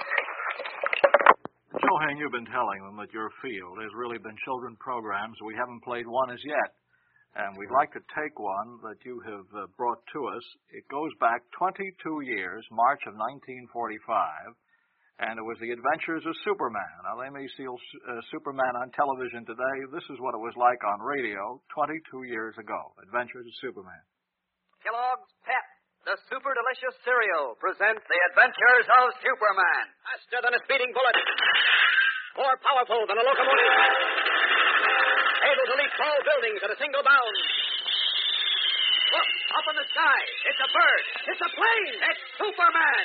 Speaker 1: Johann, you've been telling them that your field has really been children programs. We haven't played one as yet, and we'd like to take one that you have uh, brought to us. It goes back twenty-two years, March of nineteen forty-five, and it was The Adventures of Superman. Now, they may see uh, Superman on television today. This is what it was like on radio twenty-two years ago. Adventures of Superman.
Speaker 5: Kellogg's Pep, the super delicious cereal, presents The Adventures of Superman.
Speaker 15: Faster than a speeding bullet. More powerful than a locomotive. Able to leap tall buildings at a single bound. Look, up in the sky. It's a bird. It's a plane. It's Superman.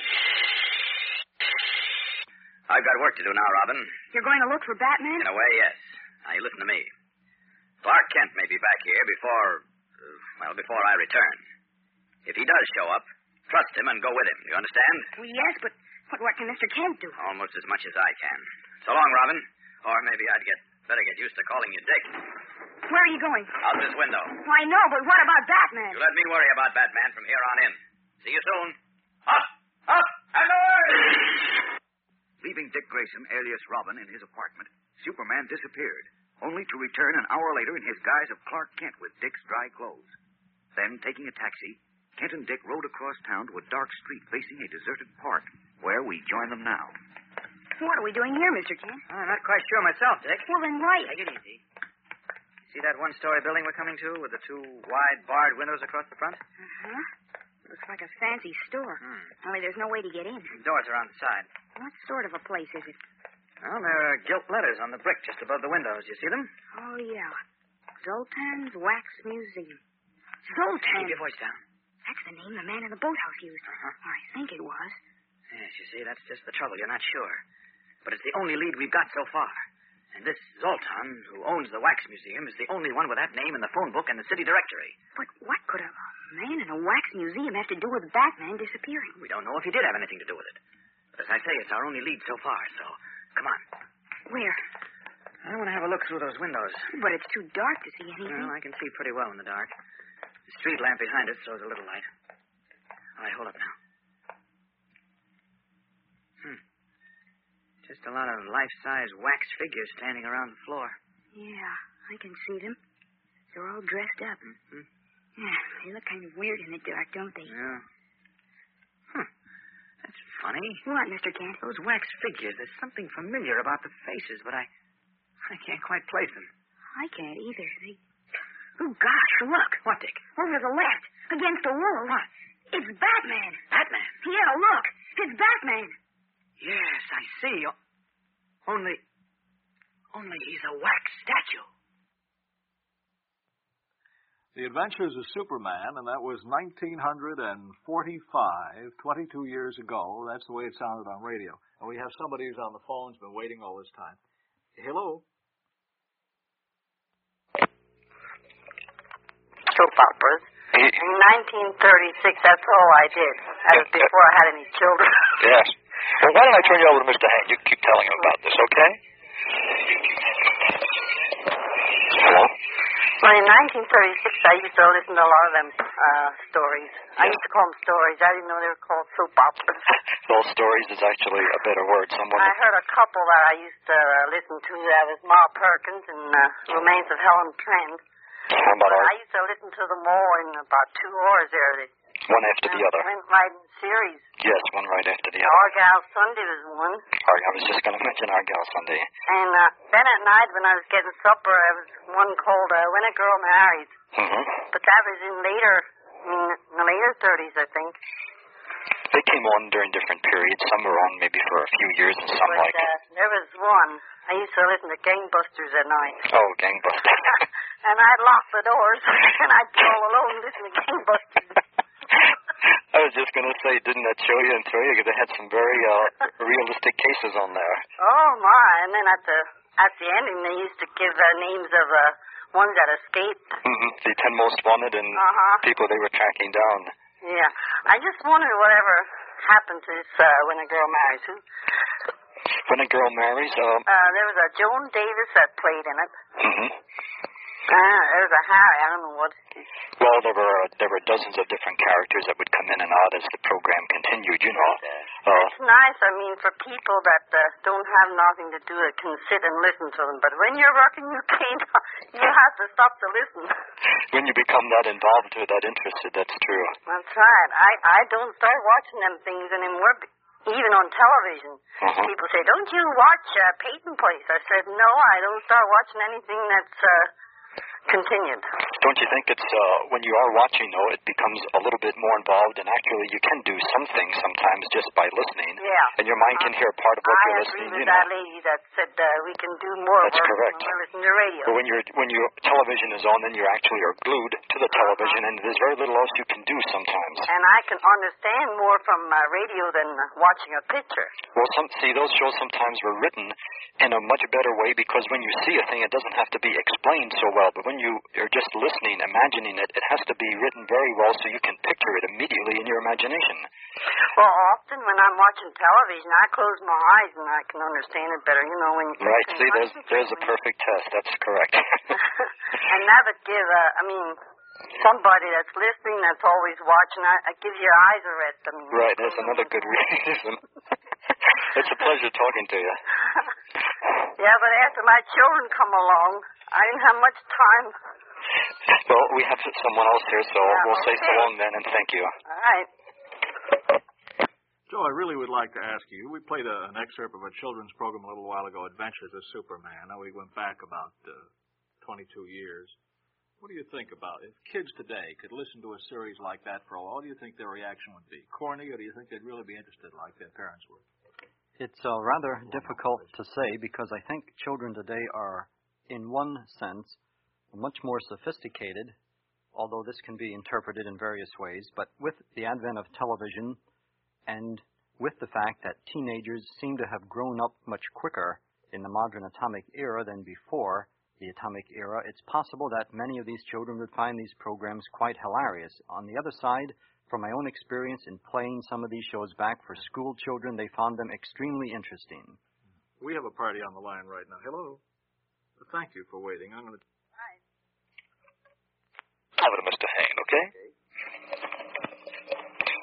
Speaker 3: I've got work to do now, Robin.
Speaker 6: You're going to look for Batman?
Speaker 3: In a way, yes. Now, you listen to me. Clark Kent may be back here before, uh, well, before I return. If he does show up, trust him and go with him. You understand?
Speaker 6: Well, yes, but, but what can Mister Kent do?
Speaker 3: Almost as much as I can. So long, Robin. Or maybe I'd get better get used to calling you Dick.
Speaker 6: Where are you going?
Speaker 3: Out this window.
Speaker 6: Well, I know, but what about Batman?
Speaker 3: You let me worry about Batman from here on in. See you soon. Up! Up! And away!
Speaker 16: Leaving Dick Grayson, alias Robin, in his apartment, Superman disappeared, only to return an hour later in his guise of Clark Kent with Dick's dry clothes. Then, taking a taxi, Kent and Dick rode across town to a dark street facing a deserted park, where we join them now.
Speaker 6: What are we doing here, Mister Kent?
Speaker 8: I'm not quite sure myself, Dick.
Speaker 6: Well, then why?
Speaker 8: Take it easy. See that one-story building we're coming to with the two wide barred windows across the front?
Speaker 6: Uh-huh. Looks like a fancy store.
Speaker 8: Hmm.
Speaker 6: Only there's no way to get in.
Speaker 8: The doors are on the side.
Speaker 6: What sort of a place is it?
Speaker 8: Well, there are gilt letters on the brick just above the windows. You see them?
Speaker 6: Oh, yeah. Zoltan's Wax Museum. Zoltan!
Speaker 8: Keep your voice down.
Speaker 6: That's the name the man in the boathouse used.
Speaker 8: Uh-huh.
Speaker 6: Or I think it was.
Speaker 8: Yes, you see, that's just the trouble. You're not sure. But it's the only lead we've got so far. And this Zoltan, who owns the Wax Museum, is the only one with that name in the phone book and the city directory.
Speaker 6: But what could a man in a wax museum have to do with Batman disappearing?
Speaker 8: We don't know if he did have anything to do with it. But as I say, it's our only lead so far, so come on.
Speaker 6: Where?
Speaker 8: I want to have a look through those windows.
Speaker 6: But it's too dark to see anything.
Speaker 8: Well, I can see pretty well in the dark. The street lamp behind it throws a little light. All right, hold up now. Hmm. Just a lot of life-size wax figures standing around the floor.
Speaker 6: Yeah, I can see them. They're all dressed up.
Speaker 8: Mm-hmm.
Speaker 6: Yeah, they look kind of weird in the dark, don't they?
Speaker 8: Yeah. Huh. That's funny.
Speaker 6: What, Mister Kent?
Speaker 8: Those wax figures, there's something familiar about the faces, but I I can't quite place them.
Speaker 6: I can't either. They... Oh, gosh, look.
Speaker 8: What, Dick?
Speaker 6: Over the left, against the wall.
Speaker 8: What?
Speaker 6: It's Batman.
Speaker 8: Batman?
Speaker 6: Yeah, look. It's Batman.
Speaker 8: Yes, I see. Only... Only he's a wax statue.
Speaker 1: The Adventures of Superman, and that was nineteen forty-five, twenty-two years ago. That's the way it sounded on radio. And we have somebody who's on the phone who's been waiting all this time. Hello?
Speaker 17: Soap operas. In nineteen thirty-six, that's all I did. That was before I had any children.
Speaker 11: Yes. Well, why don't I turn you over to Mister Hain? You keep telling him about this, okay? Hello?
Speaker 17: Well, in nineteen thirty-six, I used to listen to a lot of them uh, stories. I used to call them stories. I didn't know they were called soap operas.
Speaker 11: Well, stories is actually a better word. Someone.
Speaker 17: I heard a couple that I used to uh, listen to. That was Ma Perkins and uh, Remains of Helen Trent.
Speaker 11: How about our...
Speaker 17: I used to listen to them all in about two hours there. They,
Speaker 11: one after the other.
Speaker 17: Went right in series.
Speaker 11: Yes, one right after the other.
Speaker 17: Argyle Sunday was one.
Speaker 11: Ar- I was just going to mention Argyle Sunday.
Speaker 17: And uh, then at night when I was getting supper, there was one called uh, When a Girl Marries.
Speaker 11: Mm-hmm.
Speaker 17: But that was in later, in the later thirties, I think.
Speaker 11: They came on during different periods. Some were on maybe for a few years and some
Speaker 17: but,
Speaker 11: like...
Speaker 17: Uh, there was one. I used to listen to Gangbusters at night.
Speaker 11: Oh, Gangbusters.
Speaker 17: And I'd lock the doors, and I'd be all alone listening to Gangbusters.
Speaker 11: I was just going to say, didn't that show you and throw you? Because they had some very uh, realistic cases on there.
Speaker 17: Oh, my. And then at the at the ending, they used to give uh, names of uh, ones that escaped.
Speaker 11: Mm-hmm. The ten most wanted and
Speaker 17: uh-huh.
Speaker 11: people they were tracking down.
Speaker 17: Yeah. I just wondered whatever happened to this uh, When a Girl Marries. Who?
Speaker 11: When a Girl Marries? Um...
Speaker 17: Uh, there was a Joan Davis that played in it.
Speaker 11: Mm-hmm.
Speaker 17: Uh, there was a Harry. I don't know what.
Speaker 11: Well, there were uh, there were dozens of different characters that would come in and out as the program continued, you know. Uh,
Speaker 17: it's nice, I mean, for people that uh, don't have nothing to do, that can sit and listen to them. But when you're working, you can't. You have to stop to listen.
Speaker 11: When you become that involved or that interested, that's true.
Speaker 17: That's right. I, I don't start watching them things anymore, even on television.
Speaker 11: Uh-huh.
Speaker 17: People say, don't you watch uh, Peyton Place? I said, no, I don't start watching anything that's... Uh, continued.
Speaker 11: Don't you think it's, uh, when you are watching, though, it becomes a little bit more involved, and actually you can do some things sometimes just by listening.
Speaker 17: Yeah.
Speaker 11: And your mind can hear part of what
Speaker 17: I
Speaker 11: you're
Speaker 17: agree
Speaker 11: listening,
Speaker 17: with
Speaker 11: you know.
Speaker 17: that lady that said uh, we can do more
Speaker 11: That's
Speaker 17: work
Speaker 11: correct.
Speaker 17: when we're listening to radio.
Speaker 11: But when you're when your television is on, then you actually are glued to the television, and there's very little else you can do sometimes.
Speaker 17: And I can understand more from uh, radio than uh, watching a picture.
Speaker 11: Well, some see, those shows sometimes were written in a much better way, because when you see a thing, it doesn't have to be explained so well. But when you are just listening, imagining it, it has to be written very well so you can picture it immediately in your imagination.
Speaker 17: Well, often when I'm watching television, I close my eyes and I can understand it better. You know, when you
Speaker 11: right. See, there's there's a perfect test. That's correct.
Speaker 17: And that would give, uh, I mean, somebody that's listening, that's always watching, I, I give your eyes a rest. I mean,
Speaker 11: right. That's another good reason. It's a pleasure talking to you.
Speaker 17: Yeah, but after my children come along, I didn't have much time.
Speaker 11: Well, we have someone else here, so
Speaker 17: yeah,
Speaker 11: we'll
Speaker 17: okay.
Speaker 11: say so long then, and thank you.
Speaker 17: All right.
Speaker 1: Joe, I really would like to ask you, we played a, an excerpt of a children's program a little while ago, Adventures of Superman. Now, we went back about uh, twenty-two years. What do you think about it? If kids today could listen to a series like that for a while, what do you think their reaction would be? Corny, or do you think they'd really be interested like their parents were?
Speaker 2: It's uh, rather difficult to say, because I think children today are, in one sense, much more sophisticated, although this can be interpreted in various ways. But with the advent of television, and with the fact that teenagers seem to have grown up much quicker in the modern atomic era than before the atomic era, it's possible that many of these children would find these programs quite hilarious. On the other side, from my own experience in playing some of these shows back for school children, they found them extremely interesting.
Speaker 1: We have a party on the line right now. Hello. Thank you for waiting. I'm going to...
Speaker 17: Hi.
Speaker 11: Over to Mister Hain, okay?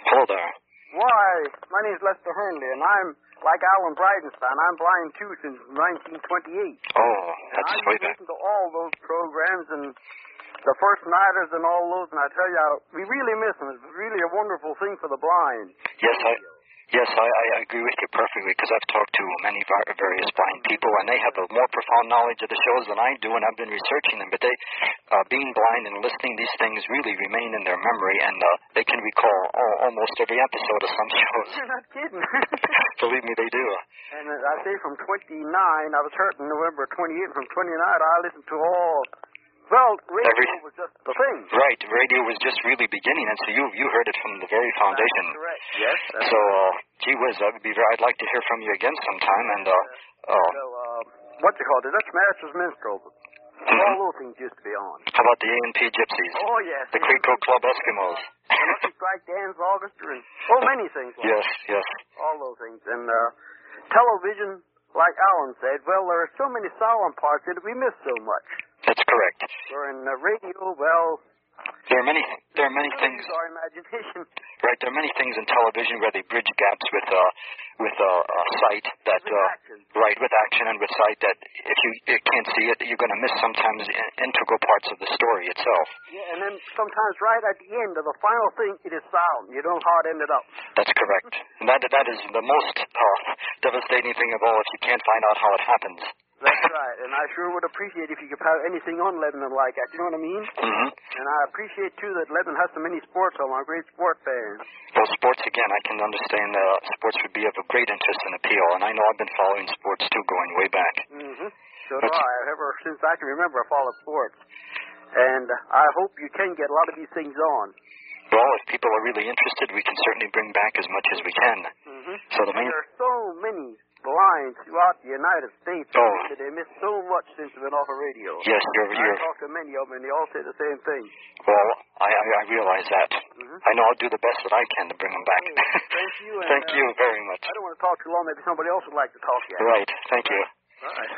Speaker 11: Hello there.
Speaker 18: Why, my name's Lester Hernley, and I'm like Alan Bridenstine. I'm blind, too, since nineteen twenty-eight.
Speaker 11: Oh, that's
Speaker 18: and I
Speaker 11: way
Speaker 18: used to
Speaker 11: back.
Speaker 18: listen to all those programs and the First Nighters and all those, and I tell you, we really miss them. It's really a wonderful thing for the blind.
Speaker 11: Yes, I... Yes, I, I agree with you perfectly, because I've talked to many var- various blind people, and they have a more profound knowledge of the shows than I do, and I've been researching them. But they, uh, being blind and listening, these things really remain in their memory, and uh, they can recall all, almost every episode of some shows.
Speaker 18: You're not kidding.
Speaker 11: Believe me, they do.
Speaker 18: And uh, I say from twenty-nine, I was hurt in November twenty-eight, from twenty-nine, I listened to all... Well, radio
Speaker 11: Every,
Speaker 18: was just the thing.
Speaker 11: Right, radio was just really beginning, and so you you heard it from the very foundation.
Speaker 18: That's correct. Yes. That's
Speaker 11: so, uh, gee whiz, I'd be very, I'd like to hear from you again sometime, and uh, uh,
Speaker 18: so, uh, what you call it? That's Masters Minstrel.
Speaker 11: mm-hmm.
Speaker 18: All those things used to be on.
Speaker 11: How about the A and P Gypsies?
Speaker 18: Oh yes.
Speaker 11: The Creco Club Eskimos.
Speaker 18: The Lucky Strike Dance Orchestra. And, oh, many things. Like
Speaker 11: yes,
Speaker 18: that.
Speaker 11: yes.
Speaker 18: All those things, and uh, television, like Alan said. Well, there are so many solemn parts in it. We miss so much.
Speaker 11: That's correct.
Speaker 18: Where in uh, radio, well,
Speaker 11: there are many there are many things.
Speaker 18: Our imagination.
Speaker 11: Right, there are many things in television where they bridge gaps with uh with uh, a sight that
Speaker 18: with
Speaker 11: uh
Speaker 18: action.
Speaker 11: right with action and with sight that if you, you can't see it, you're going to miss sometimes in- integral parts of the story itself.
Speaker 18: Yeah, and then sometimes right at the end of the final thing, it is sound. You don't know how it ended up.
Speaker 11: That's correct. And that that is the most uh, devastating thing of all if you can't find out how it happens.
Speaker 18: That's right, and I sure would appreciate if you could have anything on Lebanon like that. You know what I mean?
Speaker 11: Mm-hmm.
Speaker 18: And I appreciate, too, that Lebanon has so many sports on. I'm a great sport fan.
Speaker 11: Well, sports, again, I can understand uh, sports would be of a great interest and appeal, and I know I've been following sports, too, going way back.
Speaker 18: Mm-hmm. So do I. Ever since I can remember, I followed sports. And I hope you can get a lot of these things on.
Speaker 11: Well, if people are really interested, we can certainly bring back as much as we can.
Speaker 18: Mm-hmm.
Speaker 11: So the main...
Speaker 18: And there are so many blind throughout the United States.
Speaker 11: Oh.
Speaker 18: They miss so much since they've been off the radio.
Speaker 11: Yes, you're... you're...
Speaker 18: I talked to many of them, and they all say the same thing.
Speaker 11: Well, I, I, I realize that.
Speaker 18: Mm-hmm.
Speaker 11: I know I'll do the best that I can to bring them back.
Speaker 18: Thank you. And,
Speaker 11: Thank
Speaker 18: uh,
Speaker 11: you very much.
Speaker 18: I don't want to talk too long. Maybe somebody else would like to talk yet.
Speaker 11: Right. Thank you.
Speaker 18: All right.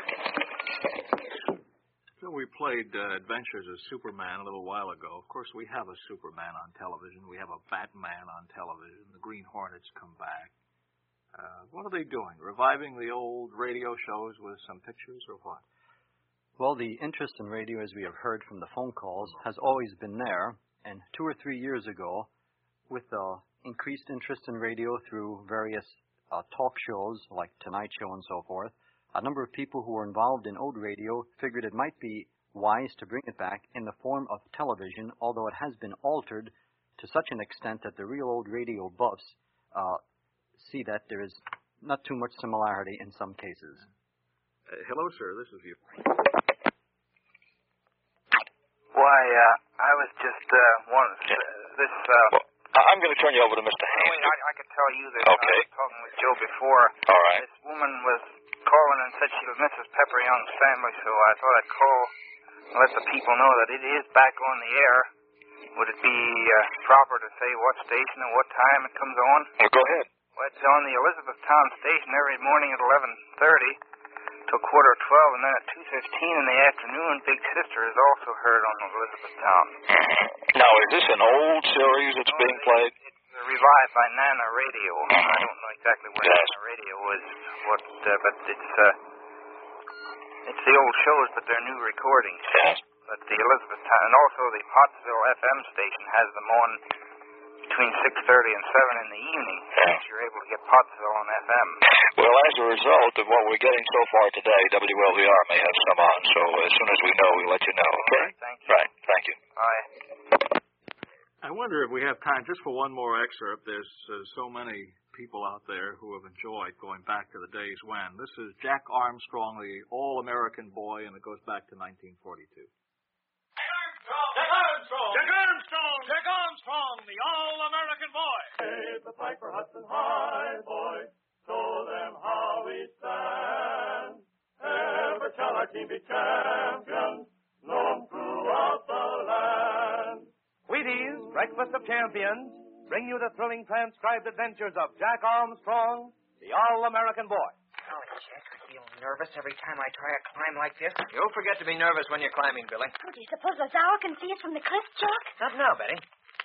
Speaker 1: So we played uh, Adventures of Superman a little while ago. Of course, we have a Superman on television. We have a Batman on television. The Green Hornets come back. Uh, what are they doing? Reviving the old radio shows with some pictures or what?
Speaker 2: Well, the interest in radio, as we have heard from the phone calls, has always been there. And two or three years ago, with the increased interest in radio through various uh, talk shows like Tonight Show and so forth, a number of people who were involved in old radio figured it might be wise to bring it back in the form of television, although it has been altered to such an extent that the real old radio buffs uh, see that there is not too much similarity in some cases.
Speaker 1: Uh, hello, sir. This is you.
Speaker 8: Why, uh, I was just, uh, one, uh, this, uh...
Speaker 11: Well, I'm going to turn you over to Mister Haynes.
Speaker 8: Wait, I, I could tell you that
Speaker 11: okay.
Speaker 8: I was talking with Joe before.
Speaker 11: All right.
Speaker 8: This woman was calling and said she was Missus Pepper Young's family, so I thought I'd call and let the people know that it is back on the air. Would it be uh, proper to say what station and what time it comes on?
Speaker 11: Well, go ahead.
Speaker 8: Well, it's on the Elizabethtown station every morning at eleven thirty till quarter of twelve, and then at two fifteen in the afternoon, Big Sister is also heard on Elizabethtown.
Speaker 11: Now, is this an old series that's
Speaker 8: oh,
Speaker 11: being played?
Speaker 8: It's revived by Nana Radio. I don't know exactly where
Speaker 11: yes.
Speaker 8: Nana Radio is, what, uh, but it's uh, it's the old shows, but they're new recordings.
Speaker 11: Yes.
Speaker 8: But the Elizabethtown, and also the Pottsville F M station has them on between six thirty and seven in the evening.
Speaker 11: Yeah.
Speaker 8: If you're able to get Pottsville on F M.
Speaker 11: Well, as a result of what we're getting so far today, W L V R may have some on. So as soon as we know, we'll let you know. Okay.
Speaker 8: Right, thank you.
Speaker 11: Right. Thank you.
Speaker 8: Bye.
Speaker 1: I wonder if we have time just for one more excerpt. There's uh, so many people out there who have enjoyed going back to the days when. This is Jack Armstrong, the all-American boy, and it goes back to nineteen forty-two.
Speaker 19: Jack Armstrong! Jack Armstrong! Jack Armstrong, the all-American boy! Hey, the fight for Hudson High, boys. Show them how we stand. Ever shall our team be champions, known throughout the land. Wheaties, Breakfast of Champions, bring you the thrilling transcribed adventures of Jack Armstrong, the all-American boy.
Speaker 20: Oh, Jack, I feel nervous every time I try a climb like this.
Speaker 3: You'll forget to be nervous when you're climbing, Billy.
Speaker 4: Oh, do you suppose Lazaro can see us from the cliff, Jack?
Speaker 3: Not now, Betty.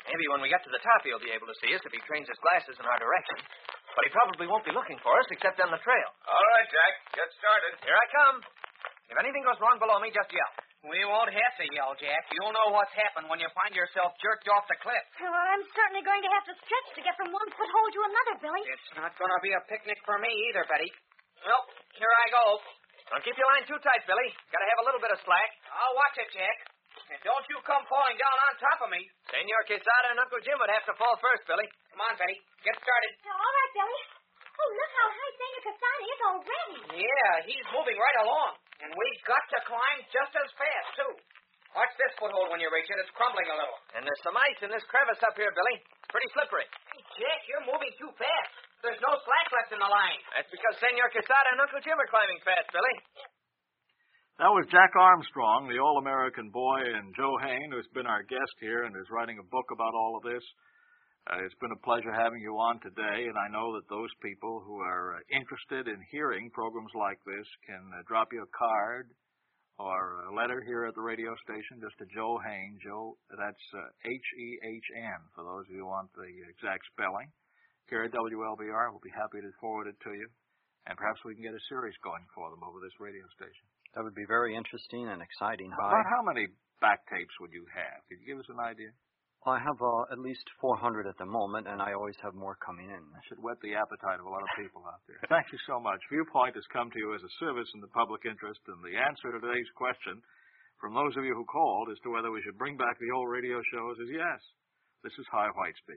Speaker 21: Maybe when we get to the top, he'll be able to see us if he trains his glasses in our direction. But he probably won't be looking for us except on the trail.
Speaker 7: All right, Jack. Get started.
Speaker 21: Here I come. If anything goes wrong below me, just yell.
Speaker 20: We won't have to yell, Jack. You'll know what's happened when you find yourself jerked off the cliff.
Speaker 4: Well, I'm certainly going to have to stretch to get from one foothold to another, Billy.
Speaker 20: It's not going to be a picnic for me either, Betty. Well, here I go.
Speaker 21: Don't keep your line too tight, Billy. Got to have a little bit of slack.
Speaker 20: I'll watch it, Jack. And don't you come falling down on top of me.
Speaker 21: Senor Quesada and Uncle Jim would have to fall first, Billy.
Speaker 20: Come on, Betty. Get started.
Speaker 4: All right, Billy. Oh, look how high Senor Quesada is already.
Speaker 20: Yeah, he's moving right along. And we've got to climb just as fast, too. Watch this foothold when you reach it. It's crumbling a little.
Speaker 21: And there's some ice in this crevice up here, Billy. It's pretty slippery.
Speaker 20: Hey, Jack, you're moving too fast. There's no slack left in the line.
Speaker 21: That's because Senor Quesada and Uncle Jim are climbing fast, Billy.
Speaker 1: That was Jack Armstrong, the All-American boy, and Joe Hain, who's been our guest here and is writing a book about all of this. Uh, it's been a pleasure having you on today, and I know that those people who are uh, interested in hearing programs like this can uh, drop you a card or a letter here at the radio station just to Joe Hain. Joe, that's uh, H E H N, for those of you who want the exact spelling. Here at W L B R, we'll be happy to forward it to you, and perhaps we can get a series going for them over this radio station.
Speaker 2: That would be very interesting and exciting.
Speaker 1: About how many back tapes would you have? Could you give us an idea?
Speaker 2: Well, I have uh, at least four hundred at the moment, and I always have more coming in.
Speaker 1: That should whet the appetite of a lot of people out there. Thank you so much. Viewpoint has come to you as a service in the public interest, and the answer to today's question from those of you who called as to whether we should bring back the old radio shows is yes. This is High White speaking.